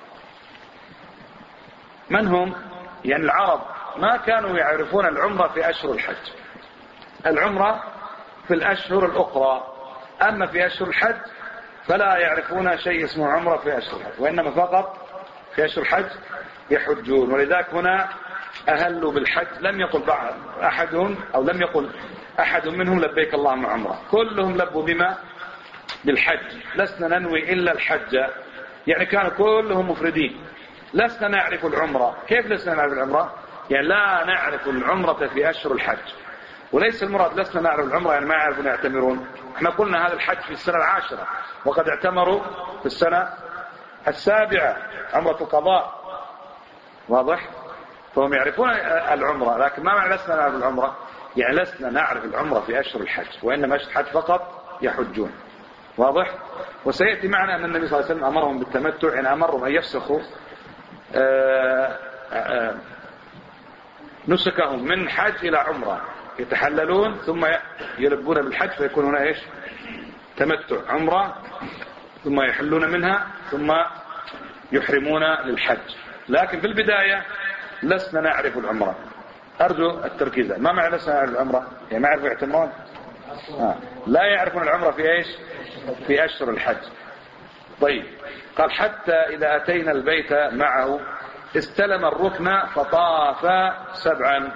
من هم؟ يعني العرب ما كانوا يعرفون العمرة في أشهر الحج، العمرة في الأشهر الأخرى، أما في أشهر الحج فلا يعرفون شيء اسمه عمرة في أشهر الحج، وإنما فقط في أشهر الحج يحجون. ولذلك هنا أهلوا بالحج، لم يقل بعض أحدهم أو لم يقل أحد منهم لبيك اللهم عمرة، كلهم لبوا بما؟ بالحج. لسنا ننوي إلا الحج، يعني كانوا كلهم مفردين. لسنا نعرف العمرة. كيف لسنا نعرف العمرة؟ يعني لا نعرف العمرة في أشهر الحج. وليس المراد لسنا نعرف العمرة يعني ما يعرفون يعتمرون. احنا قلنا هذا الحج في السنة العاشرة، وقد اعتمروا في السنة السابعة عمرة القضاء، واضح؟ فهم يعرفون العمرة، لكن ما معنى لسنا نعرف العمرة؟ يعني لسنا نعرف العمرة في أشهر الحج، وإنما أشهر الحج فقط يحجون، واضح؟ وسيأتي معنا أن النبي صلى الله عليه وسلم أمرهم بالتمتع، يعني أمرهم أن يفسخوا آآ آآ نسكهم من حج إلى عمرة، يتحللون ثم يلبون بالحج، فيكون هنا إيش؟ تمتع عمرة، ثم يحلون منها ثم يحرمون للحج. لكن في البداية لسنا نعرف العمرة. أرجو التركيز. ما معنى لسنا نعرف العمرة؟ يعني ما يعرفوا يعتمرون؟ آه. لا يعرفون العمرة في إيش؟ في أشهر الحج. طيب، قال حتى إذا أتينا البيت معه استلم الركن فطاف سبعا.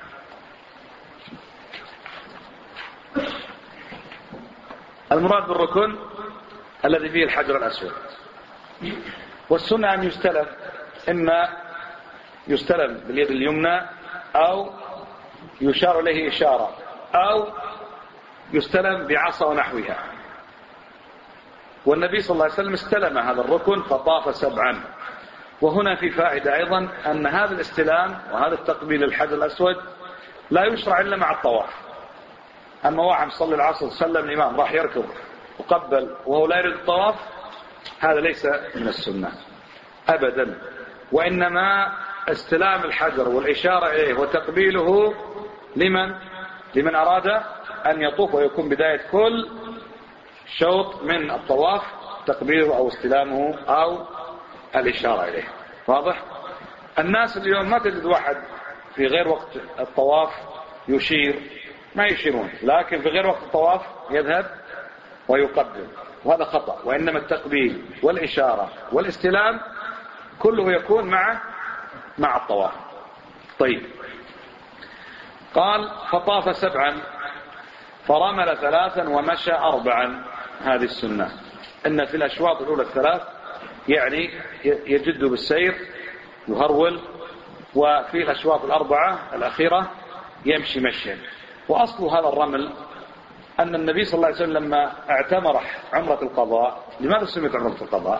المراد بالركن الذي فيه الحجر الأسود، والسنة أن يستلم، إما يستلم باليد اليمنى أو يشار إليه إشارة أو يستلم بعصا ونحوها. والنبي صلى الله عليه وسلم استلم هذا الركن فطاف سبعا. وهنا في فائدة أيضا أن هذا الاستلام وهذا التقبيل الحجر الأسود لا يشرع إلا مع الطواف. أما واحد صلى العصر سلم الإمام راح يركض وقبل وهو لا يريد الطواف، هذا ليس من السنة أبدا، وإنما استلام الحجر والإشارة إليه وتقبيله لمن لمن أراد أن يطوف، ويكون بداية كل شوط من الطواف تقبيله أو استلامه أو الإشارة إليه. واضح؟ الناس اليوم ما تجد واحد في غير وقت الطواف يشير، ما يشيرون، لكن في غير وقت الطواف يذهب ويقبل، وهذا خطأ. وإنما التقبيل والإشارة والاستلام كله يكون مع مع الطواف. طيب، قال فطاف سبعا فرمل ثلاثا ومشى أربعا. هذه السنة، إن في الأشواط الأولى الثلاث يعني يجد بالسير يهرول، وفي الأشواط الأربعة الأخيرة يمشي مشيا. وأصل هذا الرمل أن النبي صلى الله عليه وسلم لما اعتمر عمرة القضاء، لماذا سميت عمرة القضاء؟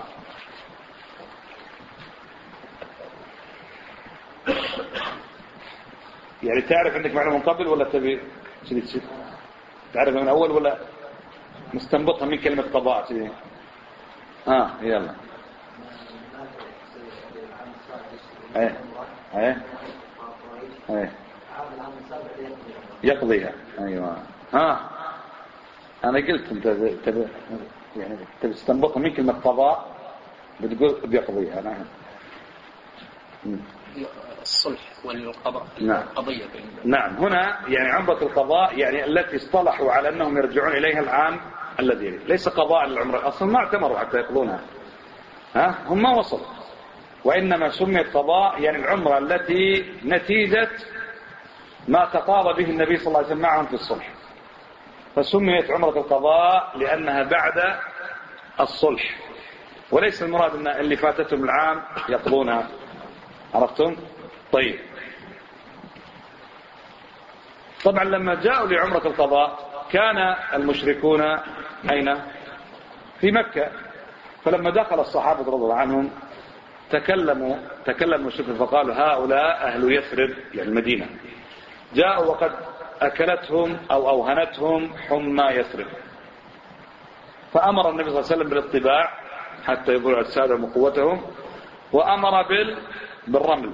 يعني تعرف عندك معلومة من قبل ولا تبي تعرف من أول ولا مستنبطها من كلمة قضاء تبي؟ آه يلا. ايه ايه ايه يقضيها. ايوه ها انا قلت انت تبي يعني تبي تستنبطها من كلمة قضاء، بتقول بيقضيها. نعم، الصلح والقضاء. نعم. القضية. نعم، هنا يعني عمرة القضاء يعني التي اصطلحوا على انهم يرجعون اليها العام الذي يلي. ليس قضاء للعمرة، اصلا ما اعتمروا حتى يقضونها، ها هم ما وصلوا، وإنما سميت قضاء يعني العمرة التي نتيجة ما تقاضى به النبي صلى الله عليه وسلم معهم في الصلح، فسميت عمرة القضاء لأنها بعد الصلح. وليس المراد أن اللي فاتتهم العام يقضونها. عرفتم؟ طيب. طبعا لما جاءوا لعمرة القضاء كان المشركون أين؟ في مكة. فلما دخل الصحابة رضي الله عنهم تكلموا تكلم المشركون فقالوا هؤلاء أهل يثرب يعني المدينة، جاءوا وقد أكلتهم أو أوهنتهم حمى يثرب. فأمر النبي صلى الله عليه وسلم بالاطباع حتى يظهروا أجسادهم وقوتهم، وأمر بال بالرمل.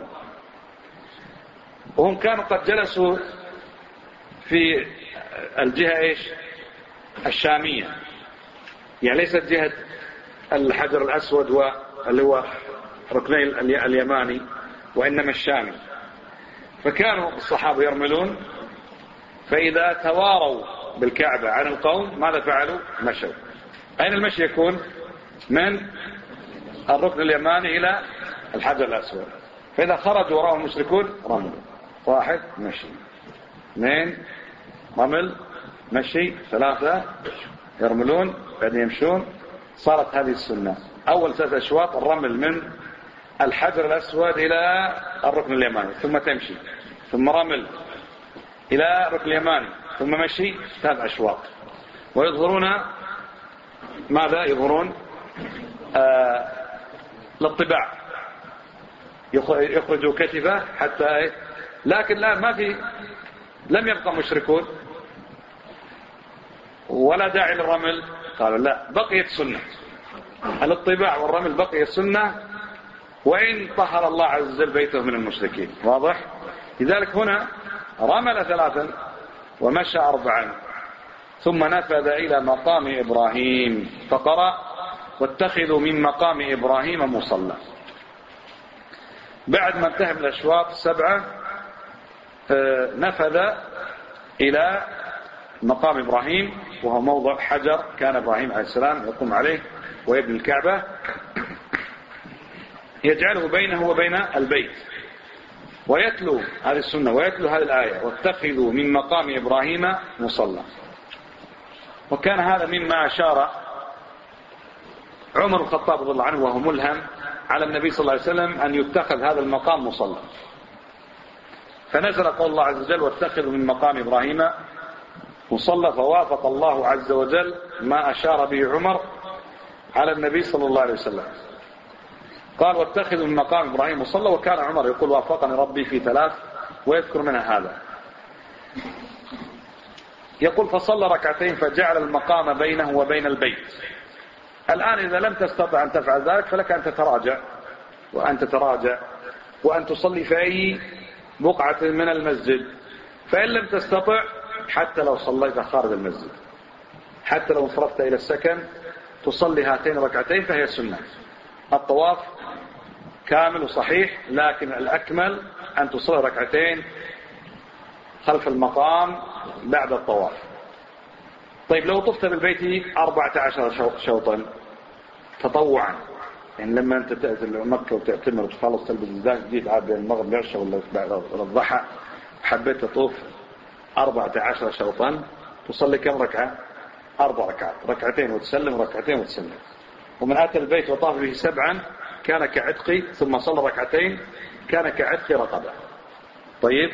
وهم كانوا قد جلسوا في الجهة إيش؟ الشامية، يعني ليست جهة الحجر الأسود واللي هو ركني اليماني، وإنما الشامي. فكانوا الصحابة يرملون، فإذا تواروا بالكعبة عن القوم ماذا فعلوا؟ مشوا. أين المشي يكون؟ من الركن اليماني إلى الحجر الأسود. فإذا خرجوا وراء المشركون رملوا. واحد مشي، اثنين رمل مشي، ثلاثة يرملون بعدين يمشون. صارت هذه السنة. أول ثلاث أشواط الرمل من الحجر الأسود إلى الركن اليماني، ثم تمشي، ثم رمل إلى الركن اليماني، ثم مشي، ثلاث أشواط. ويظهرون ماذا؟ يظهرون آه للطباع، يخرجوا كتفه حتى. لكن لا، ما في، لم يبقى مشركون ولا داعي للرمل. قالوا لا، بقيت سنة الاطباع والرمل، بقي السنة وإن طهر الله عز وجل بيته من المشركين. واضح؟ لذلك هنا رمل ثلاثا ومشى أربعا، ثم نفذ إلى مقام إبراهيم فقرأ واتخذوا من مقام إبراهيم مصلى. بعد ما انتهى من الأشواط السبعة نفذ إلى مقام إبراهيم، وهو موضع حجر كان إبراهيم عليه السلام يقوم عليه ويبني الكعبة، يجعله بينه وبين البيت، ويتلو هذه السنة ويتلو هذه الآية واتخذوا من مقام إبراهيم مصلى. وكان هذا مما أشار عمر الخطاب رضي الله عنه وهو ملهم على النبي صلى الله عليه وسلم أن يتخذ هذا المقام مصلى، فنزل قول الله عز وجل واتخذوا من مقام إبراهيم مصلى، فوافق الله عز وجل ما أشار به عمر على النبي صلى الله عليه وسلم. قال واتخذوا من مقام إبراهيم مصلى، وكان عمر يقول وافقني ربي في ثلاث ويذكر منها هذا. يقول فصلى ركعتين فجعل المقام بينه وبين البيت. الآن إذا لم تستطع أن تفعل ذلك فلك أن تتراجع وأن تتراجع وأن تصلي في أي بقعة من المسجد. فإن لم تستطع حتى لو صليت خارج المسجد، حتى لو انصرفت إلى السكن تصلي هاتين ركعتين فهي السنة. الطواف كامل وصحيح، لكن الأكمل أن تصلي ركعتين خلف المقام بعد الطواف. طيب لو طفت بالبيت أربعة عشر شوطا تطوعا، يعني لما أنت تأتي مكة وتأتمر وتخلص تلبس الزاك جديد عاد بين المغرب العشاء ولا بعد الضحى، حبيت تطوف أربعة عشر شوطا، تصلي كم ركعة؟ أربع ركعات، ركعتين وتسلم، ركعتين وتسلم. ومن أتى البيت وطاف به سبعا كان كعتق، ثم صلى ركعتين كان كعتق رقبة. طيب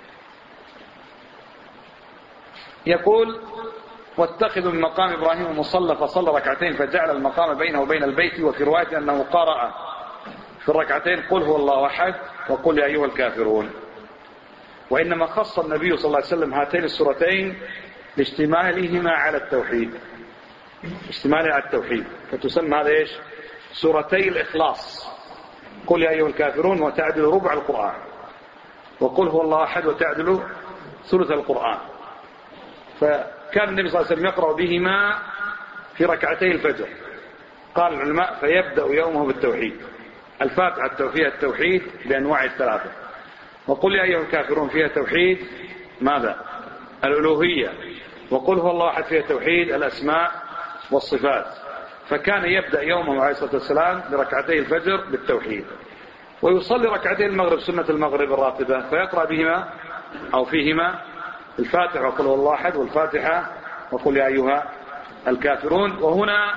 يقول واتخذوا من مقام إبراهيم مصلى، فصلى ركعتين فجعل المقام بينه وبين البيت. وفي رواية أنه قرأ في الركعتين قل هو الله أحد وقل يا أيها الكافرون. وإنما خص النبي صلى الله عليه وسلم هاتين السورتين لاشتمالهما على التوحيد، اشتمالها على التوحيد، فتسمى هذا ايش؟ سورتي الإخلاص. قل يا أيها الكافرون وتعدل ربع القرآن، وقل هو الله أحد وتعدل ثلث القرآن. فكان النبي صلى الله عليه وسلم يقرأ بهما في ركعتي الفجر. قال العلماء فيبدأ يومه بالتوحيد. الفاتحة فيها التوحيد بأنواع الثلاثة، وقل يا أيها الكافرون فيها توحيد ماذا؟ الألوهية، وقل هو الله أحد فيها توحيد الأسماء والصفات. فكان يبدأ يومه عليه الصلاة والسلام بركعتي الفجر بالتوحيد، ويصلي ركعتي المغرب سنة المغرب الراتبة فيقرأ بهما أو فيهما الفاتحة وقل هو الله أحد والفاتحة وقل يا أيها الكافرون. وهنا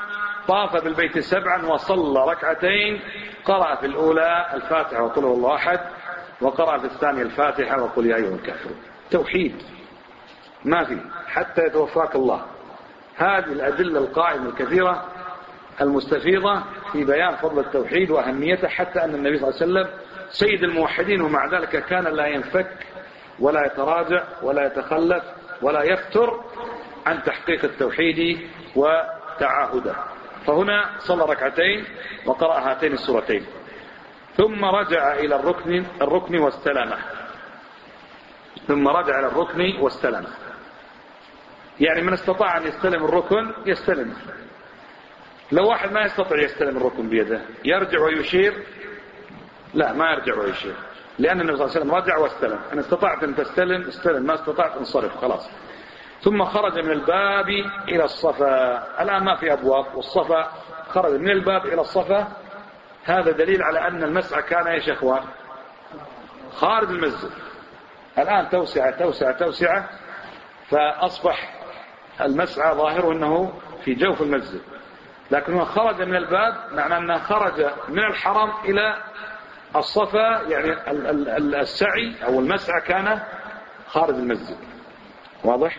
طاف بالبيت سبعا وصلى ركعتين، قرأ في الأولى الفاتحة وقل هو الله أحد، وقرأ في الثانية الفاتحة وقل يا أيها الكافرون. توحيد ما في حتى يتوفاك الله. هذه الأدلة القائمة الكثيرة المستفيضة في بيان فضل التوحيد وأهميته، حتى أن النبي صلى الله عليه وسلم سيد الموحدين، ومع ذلك كان لا ينفك ولا يتراجع ولا يتخلف ولا يفتر عن تحقيق التوحيد وتعاهده. فهنا صلى ركعتين وقرأ هاتين السورتين، ثم رجع إلى الركن الركن واستلمه ثم رجع إلى الركن واستلمه يعني من استطاع أن يستلم الركن يستلمه. لو واحد ما يستطيع يستلم الركن بيده يرجع ويشير؟ لا، ما يرجع ويشير، لأن النبي صلى الله عليه وسلم رجع واستلم. إن استطعت أن تستلم استلم، ما استطعت انصرف خلاص. ثم خرج من الباب إلى الصفا. الآن ما في أبواب، والصفا خرج من الباب إلى الصفا. هذا دليل على أن المسعى كان يا شيخوان خارج المسجد. الآن توسعة توسعة توسعة، فأصبح المسعى ظاهره أنه في جوف المسجد، لكن هو خرج من الباب، معنى أنه خرج من الحرم إلى الصفا، يعني السعي أو المسعى كان خارج المسجد. واضح؟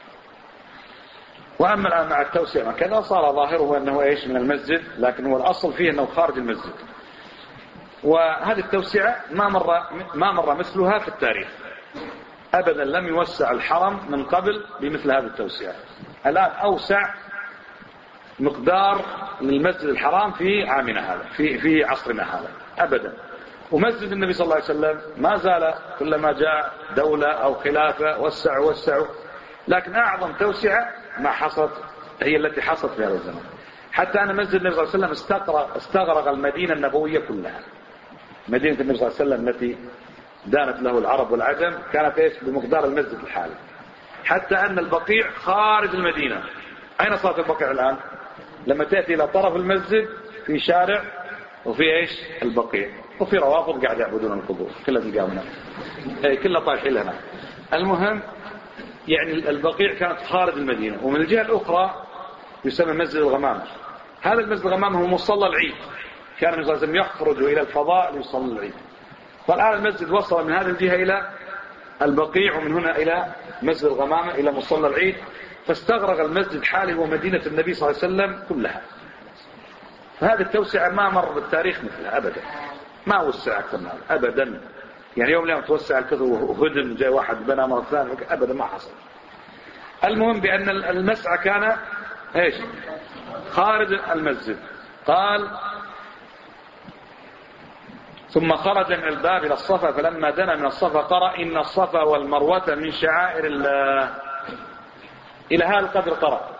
وأما الآن مع التوسعة كذا صار ظاهره أنه إيش من المسجد، لكن هو الأصل فيه أنه خارج المسجد. وهذه التوسعة ما مر ما مر مثلها في التاريخ أبدا، لم يوسع الحرم من قبل بمثل هذه التوسعة. الآن أوسع مقدار للمسجد الحرام في عامنا هذا، في في عصرنا هذا أبدا. ومسجد النبي صلى الله عليه وسلم ما زال كلما جاء دولة أو خلافة وسعوا وسعوا، لكن أعظم توسعة ما حصلت هي التي حصلت في هذا الزمن. حتى أن مسجد النبي صلى الله عليه وسلم استغرق, استغرق المدينة النبوية كلها. مدينة النبي صلى الله عليه وسلم التي دانت له العرب والعجم كانت ايش بمقدار المسجد الحالي. حتى أن البقيع خارج المدينة. أين صارت البقيع الآن؟ لما تأتي إلى طرف المسجد في شارع، وفي ايش البقيع، وفي روافض قاعد يعبدون القبور، كلها تلقاهم اي كلها طايحين لنا. المهم يعني البقيع كانت خارج المدينة. ومن الجهة الأخرى يسمى مسجد الغمامة. هذا المسجد الغمامة هو مصلى العيد، كان النبي صلى الله عليه وسلم يخرج إلى الفضاء ليصلي العيد. فالآن المسجد وصل من هذه الجهة إلى البقيع، ومن هنا إلى مسجد الغمامة إلى مصلى العيد، فاستغرق المسجد الحالي ومدينة النبي صلى الله عليه وسلم كلها. فهذه التوسعة ما مر بالتاريخ مثلها أبدا، ما وسع أكثر من هذا أبدا. يعني يوم لما توسع الكثر وهدم جاء واحد بنى مرة ثانية أبدا ما حصل. المهم بأن المسعى كان إيش خارج المسجد. قال ثم خرج من الباب إلى الصفا، فلما دنا من الصفا قرأ إن الصفا والمروة من شعائر الله. إلى هذا القدر قرأ،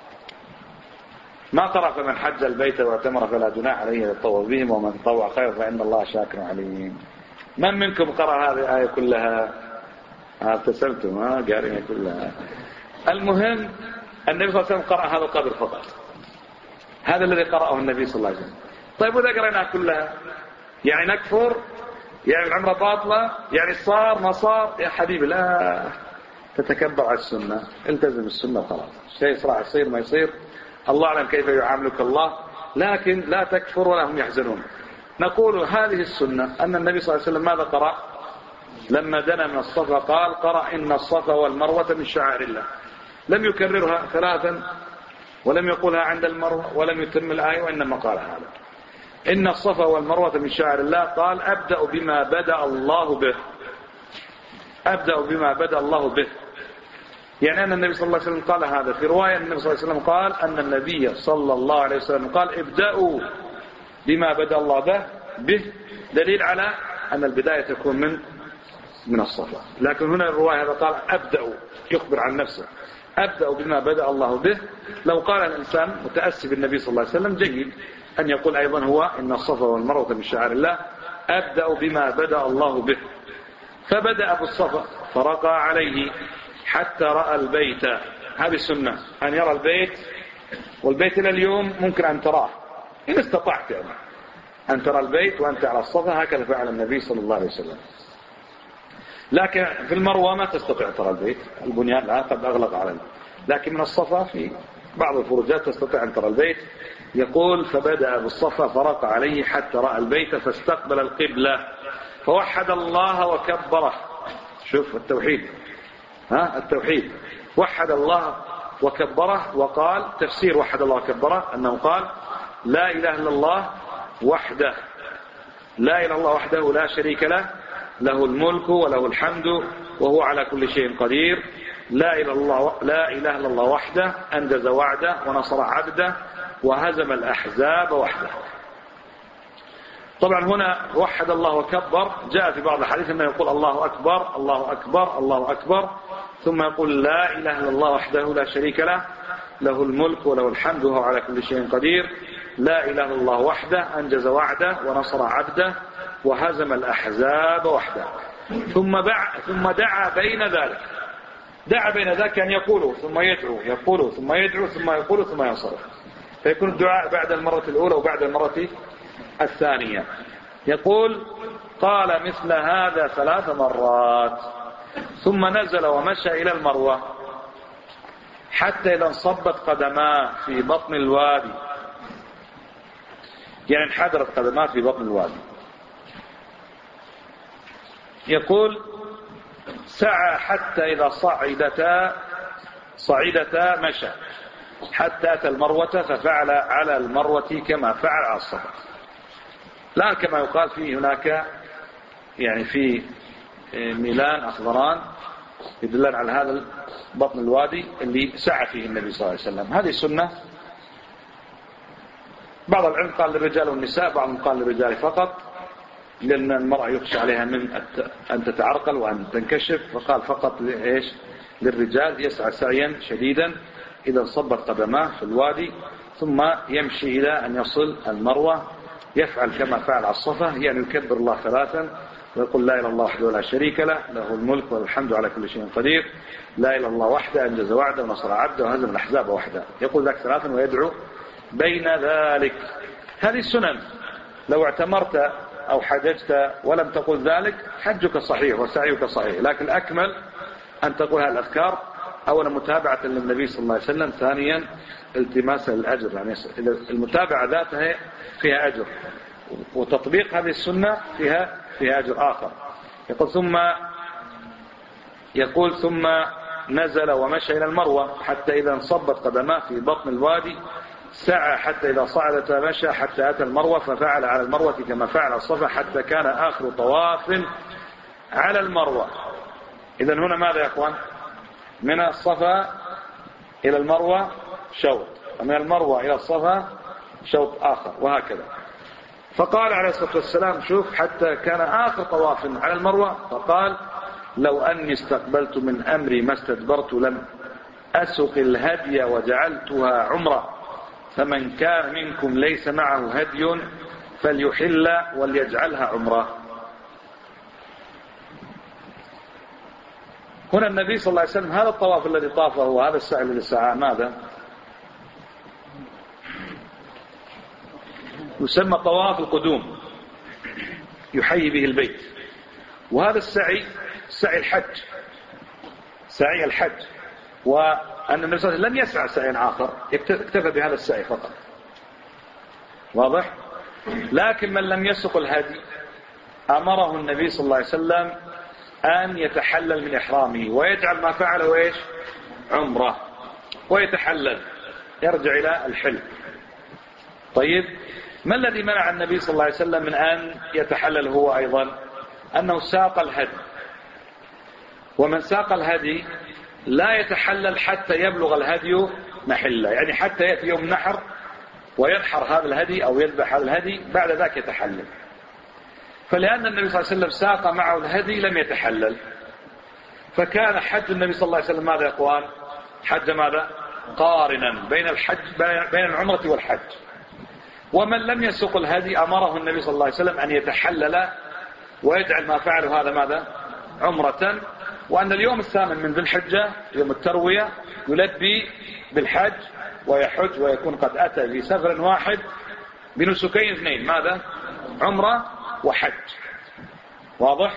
ما قرأ فمن حج البيت واعتمر فلا جناح عليه يطوف بهم ومن طوع خير فإن الله شاكر عليم. من منكم قرأ هذه الآية كلها؟ ابتسمتم ها قارئها كلها. المهم النبي صلى الله عليه وسلم قرأ هذا القدر فقط، هذا الذي قرأه النبي صلى الله عليه وسلم. طيب وإذا قرأناها كلها يعني نكفر؟ يعني العمرة باطلة؟ يعني صار ما صار؟ يا حبيبي لا تتكبر على السنة، التزم السنة وخلاص. شيء راح يصير ما يصير الله أعلم كيف يعاملك الله، لكن لا تكفر ولا هم يحزنون. نقول هذه السنة أن النبي صلى الله عليه وسلم ماذا قرأ لما دنا من الصفا؟ قال قرأ إن الصفا والمروة من شعائر الله. لم يكررها ثلاثا ولم يقولها عند المروة ولم يتم الآية، وإنما قال هذا إن الصفا والمروة من شعائر الله. قال أبدأ بما بدأ الله به، أبدأ بما بدأ الله به، يعني أن النبي صلى الله عليه وسلم قال هذا. في رواية النبي صلى الله عليه وسلم قال أن النبي صلى الله عليه وسلم قال ابدأوا بما بدأ الله به به دليل على أن البداية تكون من من الصفا. لكن هنا الرواية هذا قال أبدأوا، يخبر عن نفسه، أبدأ بما بدأ الله به. لو قال الإنسان متأسي بالنبي صلى الله عليه وسلم جيد أن يقول أيضا هو إن الصفا والمروة من شعائر الله، أبدأ بما بدأ الله به. فبدأ بالصفا فرقى عليه حتى رأى البيت. هذه السنة أن يرى البيت، والبيت إلى اليوم ممكن أن تراه إن استطعت يعني أن ترى البيت وأنت على الصفا، هكذا فعل النبي صلى الله عليه وسلم. لكن في المروة ما تستطيع ترى البيت، البنيان الآن قد أغلق علينا، لكن من الصفا في بعض الفروجات تستطيع أن ترى البيت. يقول فبدأ بالصفا فرق عليه حتى رأى البيت فاستقبل القبلة فوحد الله وكبره. شوف التوحيد، ها التوحيد، وحد الله وكبره. وقال تفسير وحد الله وكبره أنه قال لا إله إلا الله وحده، لا إله إلا الله وحده لا شريك له، له الملك وله الحمد وهو على كل شيء قدير. لا إله إلا الله، لا إله إلا الله وحده أنجز وعده ونصر عبده وهزم الأحزاب وحده. طبعا هنا وحد الله وكبر، جاء في بعض الحديث أنه يقول الله أكبر الله أكبر الله أكبر، ثم يقول لا إله إلا الله وحده لا شريك له، له الملك وله الحمد وهو على كل شيء قدير. لا إله إلا الله وحده أنجز وعده ونصر عبده وهزم الأحزاب وحده. ثم دعا ثم دعا بين ذلك، دعا بين ذلك أن يقوله ثم يدعو، يقوله ثم يدعو ثم يقوله ثم ينصرف، فيكون الدعاء بعد المرة الأولى وبعد المرة الثانية. يقول قال مثل هذا ثلاث مرات ثم نزل ومشى إلى المروة حتى إذا انصبت قدماه في بطن الوادي، يعني انحدرت قدماه في بطن الوادي. يقول سعى حتى إذا صعدتا صعدتا مشى حتى أتى المروة ففعل على المروة كما فعل على الصفا. لا كما يقال فيه هناك يعني في ميلان أخضران يدلان على هذا بطن الوادي اللي سعى فيه النبي صلى الله عليه وسلم. هذه السنة. بعض العلم قال للرجال والنساء، بعضهم قال للرجال فقط، لأن المرأة يخشى عليها من أن تتعرقل وأن تنكشف، فقال فقط لإيش للرجال يسعى سعيا شديدا إذا انصبت قدماه في الوادي ثم يمشي إلى أن يصل المروة، يفعل كما فعل على الصفا، يعني يكبر الله ثلاثا ويقول لا إله إلا الله وحده لا شريك له، له الملك والحمد على كل شيء قدير. لا إله إلا الله وحده أنجز وعده ونصر عبده وهزم الأحزاب وحده. يقول ذلك ثلاثا ويدعو بين ذلك. هذه السنن. لو اعتمرت أو حججت ولم تقول ذلك حجك صحيح وسعيك صحيح، لكن الأكمل أن تقول هذه الأذكار، أولا متابعة للنبي صلى الله عليه وسلم، ثانيا التماسا للأجر، يعني المتابعة ذاتها فيها أجر، وتطبيق هذه السنة فيها فيها أجر آخر. يقول ثم يقول ثم نزل ومشى إلى المروة حتى إذا انصبت قدماه في بطن الوادي سعى حتى إذا صعدت مشى حتى أتى المروة ففعل على المروة كما فعل الصفا حتى كان آخر طواف على المروة. إذا هنا ماذا يا أخوان؟ من الصفا إلى المروة شوط، ومن المروة إلى الصفا شوط آخر، وهكذا. فقال عليه الصلاة والسلام شوف حتى كان آخر طواف على المروة، فقال لو أني استقبلت من أمري ما استدبرت لم أسق الهدي وجعلتها عمرة، فمن كان منكم ليس معه هدي فليحل وليجعلها عمرة. هنا النبي صلى الله عليه وسلم هذا الطواف الذي طافه وهذا السعي الذي سعى ماذا؟ يسمى طواف القدوم، يحيي به البيت. وهذا السعي سعي الحج، سعي الحج، وأن النبي صلى الله عليه وسلم لم يسعى سعيا آخر، اكتفى بهذا السعي فقط، واضح؟ لكن من لم يسق الهدي أمره النبي صلى الله عليه وسلم أن يتحلل من إحرامه ويجعل ما فعله إيش؟ عمره، ويتحلل يرجع إلى الحل. طيب ما الذي منع النبي صلى الله عليه وسلم من أن يتحلل هو أيضا؟ أنه ساق الهدي، ومن ساق الهدي لا يتحلل حتى يبلغ الهدي محله، يعني حتى يأتي يوم النحر وينحر هذا الهدي أو يذبح هذا الهدي، بعد ذاك يتحلل. فلأن النبي صلى الله عليه وسلم ساق معه الهدي لم يتحلل، فكان حج النبي صلى الله عليه وسلم ماذا يا اخوان؟ حج ماذا؟ قارنا بين الحج بين العمرة والحج. ومن لم يسق الهدي أمره النبي صلى الله عليه وسلم أن يتحلل ويجعل ما فعله هذا ماذا؟ عمرة. وأن اليوم الثامن من ذي الحجة يوم التروية يلبي بالحج ويحج ويكون قد أتى في سفر واحد بنسكين اثنين، ماذا؟ عمرة وحج، واضح؟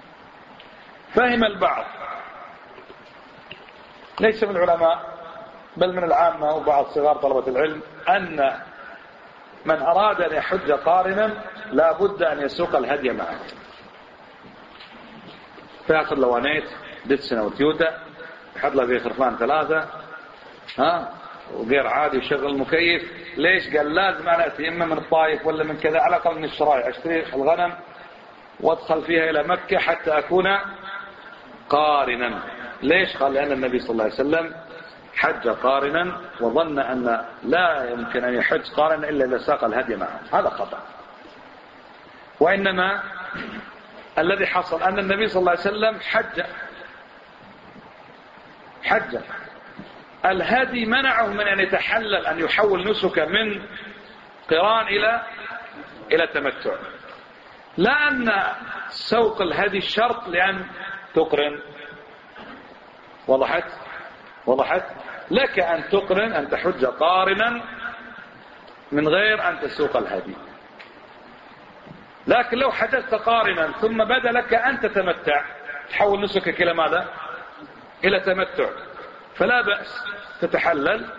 فهم البعض ليس من العلماء بل من العامة وبعض صغار طلبة العلم أن من أراد أن يحج قارنا لا بد أن يسوق الهدي معه، فيأخذ لوانيت دتسن أو تيوتا، يحط له في خرفان ثلاثة ها وغير عادي يشغل المكيف. ليش؟ قال لازم أنا أتي إما من الطائف ولا من كذا، على الأقل من الشرايع أشتري الغنم وادخل فيها إلى مكة حتى أكون قارنا. ليش؟ قال لأن النبي صلى الله عليه وسلم حج قارنا وظن أن لا يمكن أن يحج قارنا إلا إذا ساق الهدي معه. هذا خطأ. وإنما الذي حصل أن النبي صلى الله عليه وسلم حج حج الهدي منعه من أن يتحلل، أن يحول نسك من قران إلى إلى تمتع. لا أن سوق الهدي شرط لأن تقرن. وضحت وضحت لك أن تقرن، أن تحج قارنا من غير أن تسوق الهدي. لكن لو حجزت قارنا ثم بدا لك أن تتمتع، تحول نسكك إلى ماذا؟ إلى تمتع، فلا بأس تتحلل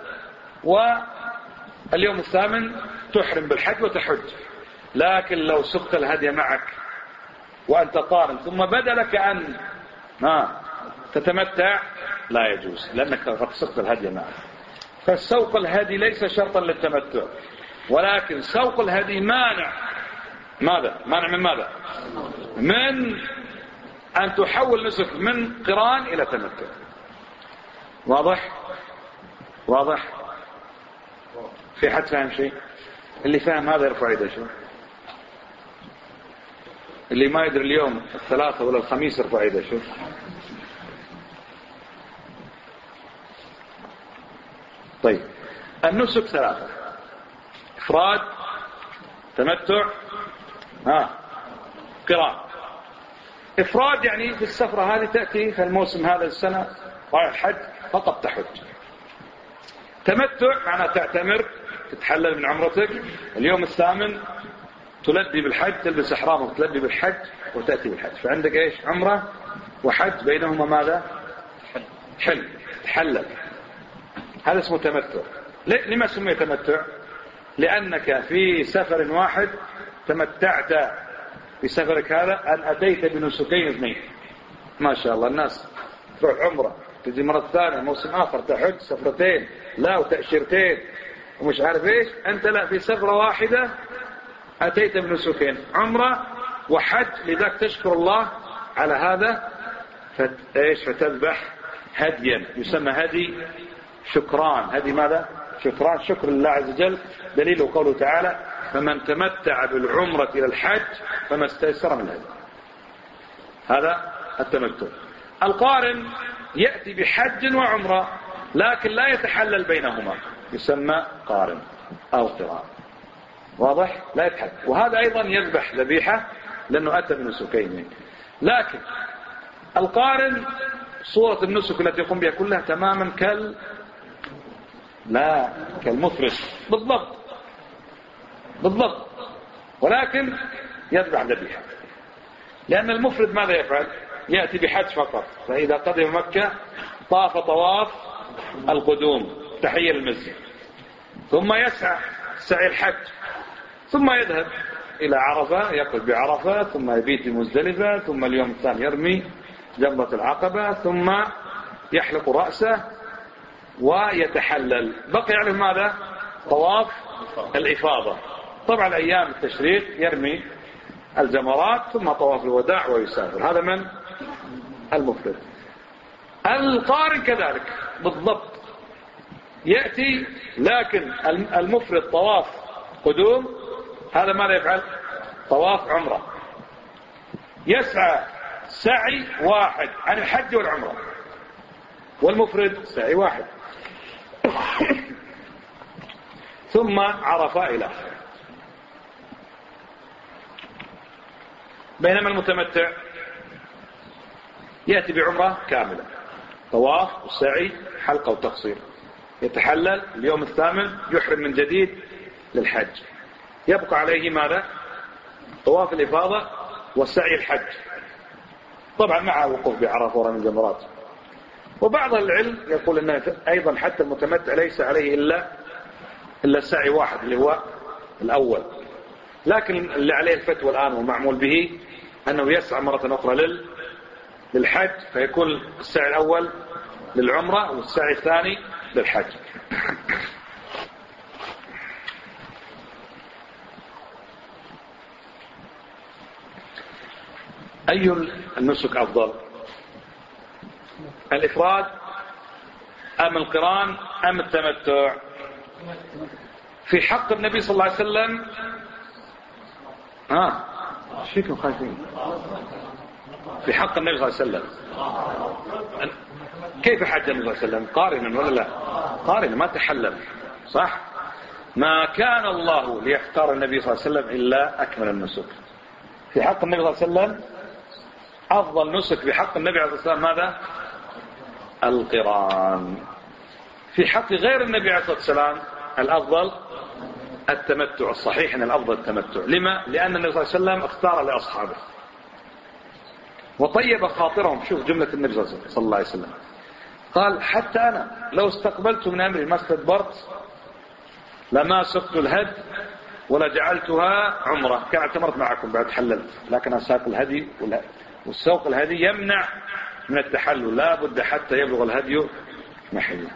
واليوم الثامن تحرم بالحج وتحج. لكن لو سقت الهدي معك وأنت قارن ثم بدا لك أن ما تتمتع لا يجوز، لأنك قد سقت الهدي معك. فالسوق الهدي ليس شرطا للتمتع، ولكن سوق الهدي مانع. ماذا؟ مانع من ماذا؟ من أن تحول نسك من قران إلى تمتع. واضح؟ واضح؟ في حد فاهم شيء؟ اللي فاهم هذا يرفع يده. شو اللي ما يدري اليوم الثلاثة ولا الخميس يرفع يده. شو طيب، النسك ثلاثة: إفراد، تمتع، ها قران. إفراد يعني في السفرة هذه تأتي في الموسم هذا السنة رايح الحج فقط تحج. تمتع معناه تعتمر، تتحلل من عمرتك اليوم الثامن، تلبي بالحج، تلبس احرامك تلبي بالحج وتأتي بالحج. فعندك ايش؟ عمرة وحج، بينهما ماذا؟ حل، تحلل. هذا اسمه تمتع. لما سمي تمتع؟ لأنك في سفر واحد تمتعت في سفرك هذا أن أتيت بنسكين اثنين. ما شاء الله الناس تروح عمرة تجي مرة ثانية موسم آخر تحج سفرتين لا وتأشيرتين ومش عارف ايش. أنت لا، في سفرة واحدة أتيت بنسكين، عمرة وحج، لذلك تشكر الله على هذا فايش فتذبح هديا يسمى هدي شكران. هدي ماذا؟ شكران، شكر لله عز وجل. دليله قوله تعالى: فمن تمتع بالعمرة إلى الحج فما استيسر من الهدي. هذا التمتع. القارن يأتي بحج وعمرة لكن لا يتحلل بينهما، يسمى قارن أو قران. واضح؟ لا يتحلل. وهذا أيضا يذبح ذبيحة لأنه أتى بنسكين. لكن القارن صورة النسك التي يقوم بها كلها تماما كال لا كالمفرد بالضبط بالضبط، ولكن يذبح ذبيحة. لأن المفرد ماذا يفعل؟ يأتي بحج فقط، فإذا قدم مكة طاف طواف القدوم تحية المسجد، ثم يسعى سعي الحج، ثم يذهب إلى عرفة يقف بعرفة، ثم يبيت بمزدلفة، ثم اليوم الثاني يرمي جمرة العقبة، ثم يحلق رأسه ويتحلل. بقي عليه ماذا؟ طواف الإفاضة. طبعا أيام التشريق يرمي الجمرات ثم طواف الوداع ويسافر. هذا من المفرد. القارن كذلك بالضبط يأتي، لكن المفرد طواف قدوم، هذا ماذا يفعل؟ طواف عمرة، يسعى سعي واحد عن الحج والعمرة، والمفرد سعي واحد ثم عرفة إلى آخره. بينما المتمتع يأتي بعمرة كاملة، طواف وسعي حلقة وتقصير، يتحلل اليوم الثامن، يحرم من جديد للحج، يبقى عليه ماذا؟ طواف الإفاضة وسعي الحج، طبعا مع وقوف بعرفة ورمي الجمرات. وبعض العلم يقول أن أيضا حتى المتمتع ليس عليه إلا إلا سعي واحد اللي هو الأول، لكن اللي عليه الفتوى الآن ومعمول به أنه يسعى مرة أخرى لل للحج، فيكون السعي الأول للعمرة والسعي الثاني للحج. أي النسك أفضل؟ الإفراد أم القران أم التمتع؟ في حق النبي صلى الله عليه وسلم ها ايش فيكم خايفين؟ في حق النبي صلى الله عليه وسلم كيف حج النبي صلى الله عليه وسلم؟ قارنا ولا لا؟ قارنا، ما تحلل، صح؟ ما كان الله ليختار النبي صلى الله عليه وسلم إلا أكمل النسك. في حق النبي صلى الله عليه وسلم أفضل نسك في حق النبي عليه الصلاة والسلام ماذا؟ القران. في حق غير النبي عليه الصلاة والسلام الأفضل التمتع. الصحيح أن الأفضل التمتع. لما؟ لأن النبي صلى الله عليه وسلم اختار لأصحابه وطيب خاطرهم. شوف جملة النبي صلى الله عليه وسلم، قال حتى أنا لو استقبلت من أمري ما استدبرت لما سقت الهد ولا جعلتها عمرة، كان اعتمرت معكم بعد حللت، لكن أساق الهدي والسوق الهدي يمنع من التحلل، لا بد حتى يبلغ الهدي محله.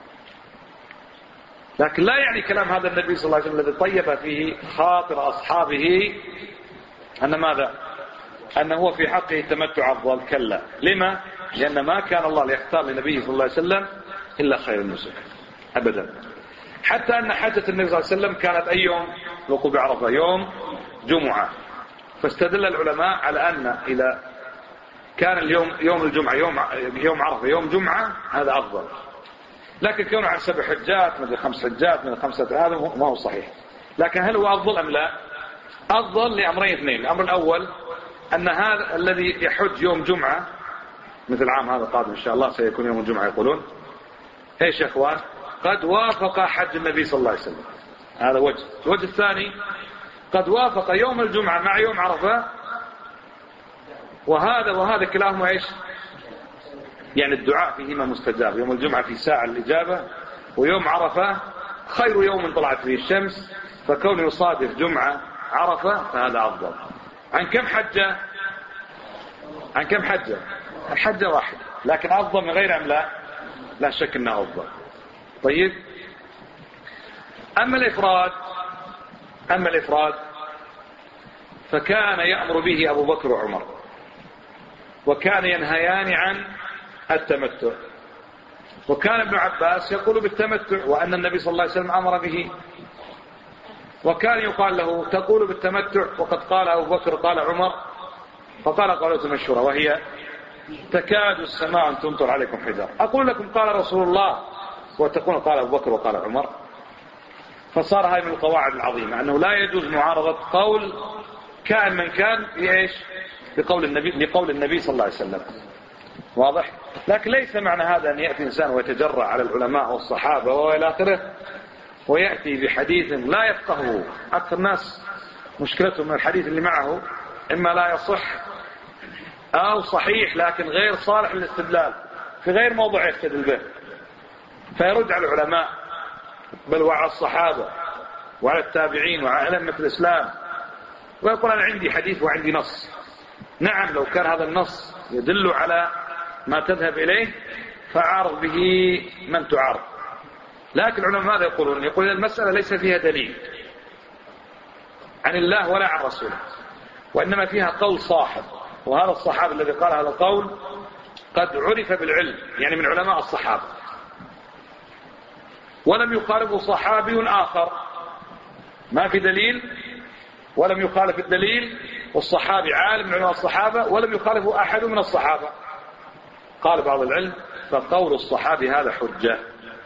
لكن لا يعني كلام هذا النبي صلى الله عليه وسلم الذي طيب فيه خاطر أصحابه أن ماذا؟ أنه هو في حقه التمتع أفضل. كلا. لما؟ لأن ما كان الله ليختار لنبيه صلى الله عليه وسلم إلا خير النسك أبدا. حتى أن حجة النبي صلى الله عليه وسلم كانت أي يوم؟ الوقوف بعرفة يوم جمعة، فاستدل العلماء على أن إذا كان اليوم يوم الجمعة يوم يوم عرفة يوم جمعة هذا أفضل. لكن كونه عن سبع حجات من خمس حجات من خمسة، هذا ما هو صحيح. لكن هل هو أفضل أم لا؟ أفضل لأمرين اثنين. الأمر الأول أن هذا الذي يحج يوم جمعة مثل العام هذا القادم إن شاء الله سيكون يوم الجمعة، يقولون ايش يا اخوان؟ قد وافق حج النبي صلى الله عليه وسلم. هذا وجه. الوجه الثاني قد وافق يوم الجمعة مع يوم عرفة، وهذا وهذا كلاهما ايش؟ يعني الدعاء فيهما مستجاب. يوم الجمعة في ساعة الإجابة، ويوم عرفة خير يوم طلعت فيه الشمس، فكون يصادف جمعة عرفة فهذا أفضل. عن كم حجة؟ عن كم حجة؟ الحجة واحدة، لكن أفضل من غير أم لا؟ لا شك أنه أفضل. طيب، أما الإفراد أما الإفراد فكان يأمر به أبو بكر وعمر، وكان ينهيان عن التمتع، وكان ابن عباس يقول بالتمتع وأن النبي صلى الله عليه وسلم أمر به، وكان يقال له تقول بالتمتع وقد قال أبو بكر قال عمر، فقال قولة مشهورة وهي تكاد السماء أن تمطر عليكم حجار. أقول لكم قال رسول الله وتقول قال أبو بكر وقال عمر. فصار هذه من القواعد العظيمة أنه لا يجوز معارضة قول كان من كان بإيش؟ بقول النبي بقول النبي صلى الله عليه وسلم. واضح؟ لكن ليس معنى هذا أن يأتي إنسان ويتجرأ على العلماء والصحابة وإلى آخره ويأتي بحديث لا يفقهه. أكثر الناس مشكلتهم من الحديث اللي معه إما لا يصح أو صحيح لكن غير صالح للاستدلال في غير موضوع يستدل به، فيرد على العلماء بل وعلى الصحابة وعلى التابعين وعلى أئمة الإسلام ويقول أنا عندي حديث وعندي نص. نعم، لو كان هذا النص يدل على ما تذهب إليه فعارض به من تعارض، لكن العلماء ماذا يقولون؟ يقول المسألة ليس فيها دليل عن الله ولا عن رسوله، وإنما فيها قول صاحب، وهذا الصحابي الذي قال هذا القول قد عرف بالعلم، يعني من علماء الصحابة، ولم يخالفه صحابي آخر، ما في دليل ولم يخالف الدليل، والصحابي عالم من علماء الصحابة ولم يخالفه أحد من الصحابة. قال بعض العلم فقول الصحابي هذا حجة،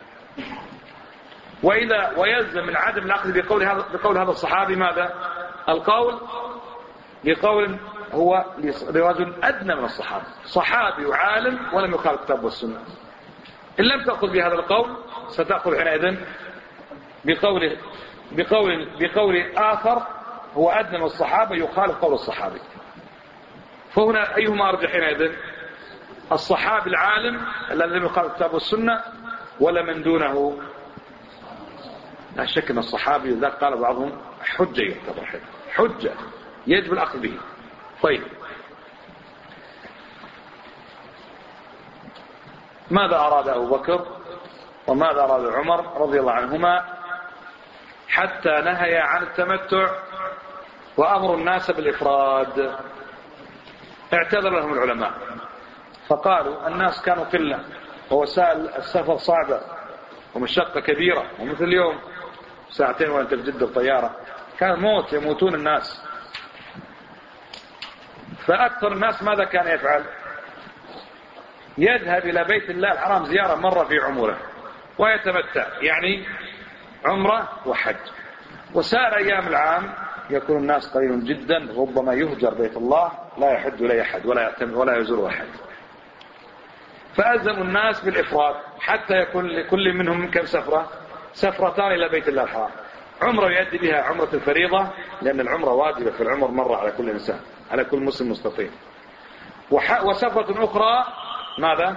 وإذا ويلزم من عدم الأخذ بقول هذا بقول هذا الصحابي ماذا؟ القول بقول هو لرجل أدنى من الصحابة، صحابي وعالم ولم يخالف الكتاب والسنة. إن لم تأخذ بهذا القول ستأخذ حينئذ بقول بقول بقول آخر هو أدنى من الصحابة يخالف قول الصحابي. فهنا أيهما أرجح حينئذ؟ الصحابي العالم الذي يقال الكتاب والسنة ولا من دونه؟ لا شك أن الصحابي ذاك قال بعضهم حجة يعتبر حجة يجب الأخذ به. طيب ماذا أراد أبو بكر وماذا أراد عمر رضي الله عنهما حتى نهي عن التمتع وأمر الناس بالإفراد؟ اعتذر لهم العلماء فقالوا الناس كانوا قلة ووسائل السفر صعبة ومشقة كبيرة، ومثل اليوم ساعتين وانت في جدة الطيارة كان موت يموتون الناس. فأكثر الناس ماذا كان يفعل؟ يذهب إلى بيت الله الحرام زيارة مرة في عمره ويتمتع، يعني عمره وحج. وسائر أيام العام يكون الناس قليل جدا، ربما يهجر بيت الله لا يحج إليه أحد ولا يعتمد ولا يزور أحد. فألزموا الناس بالإفراد حتى يكون لكل منهم كم سفرة؟ سفرتان إلى بيت الله الحرام. عمره يؤدي بها عمرة الفريضة لأن العمرة واجبة في العمر مرة على كل إنسان على كل مسلم مستطيع. وسفرة أخرى ماذا؟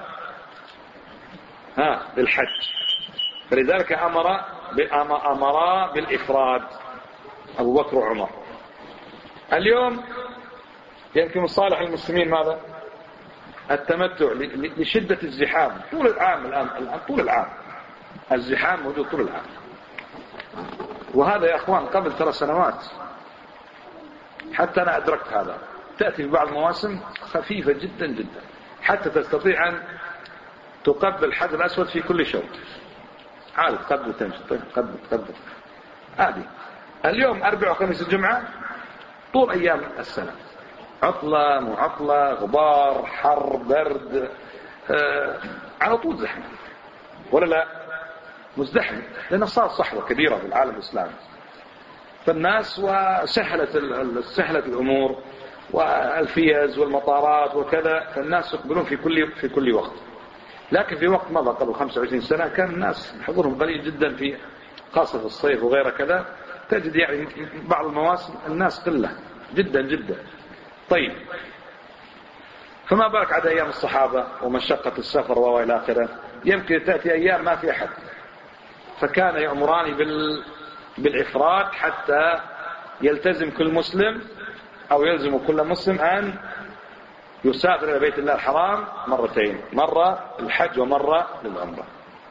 ها بالحج. فلذلك أمر أمر بالإفراد أبو بكر وعمر. اليوم يمكن صالح المسلمين ماذا؟ التمتع لشدة الزحام طول العام. الآن الآن طول العام الزحام موجود طول العام. وهذا يا أخوان قبل ثلاث سنوات حتى أنا أدركت هذا. تأتي في بعض المواسم خفيفة جدا جدا حتى تستطيع أن تقبل الحجر الأسود في كل شوط. عادي تقبل تمشي تقبل تقبل عادي. اليوم أربع وخميس الجمعة طول أيام السنة عطلة معطلة غبار حر برد آه على طول زحمة ولا لا؟ مزدحم لأنه صار صحوة كبيرة في العالم الإسلامي. فالناس وسهلت سهلت الأمور والفيز والمطارات وكذا، فالناس يقبلون في كل في كل وقت. لكن في وقت مضى قبل خمسة وعشرين سنة كان الناس حضورهم قليل جدا في خاصة في الصيف وغيره كذا. تجد يعني بعض المواسم الناس قلة جدا جدا. طيب فما بالك عاد أيام الصحابة ومشقة السفر وإلى آخره. يمكن تأتي أيام ما في أحد، فكان يأمران بال... بالإفراد حتى يلتزم كل مسلم أو يلزم كل مسلم أن يسافر إلى بيت الله الحرام مرتين، مرة الحج ومرة للعمرة.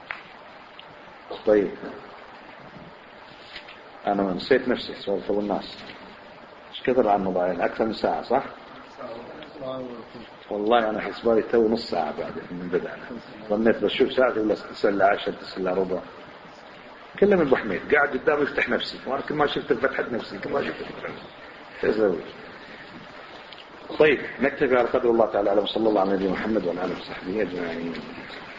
طيب أنا نسيت نفسي سؤال فضل الناس ايش كثر عن موبايل أكثر من ساعة صح؟ والله أنا حسبالي تو نص ساعة بعد من بدأنا. ظنيت بشوف ساعتي ولا تسلى عشر تسلى ربع. كلم أبو حميد قاعد قدامي يفتح نفسي وأنا كل ما شفت فتحت نفسي كل ما شفت فتحت نفسي. طيب نكتفي على قدر الله تعالى. صلى الله على نبينا محمد وعلى آله وصحبه أجمعين.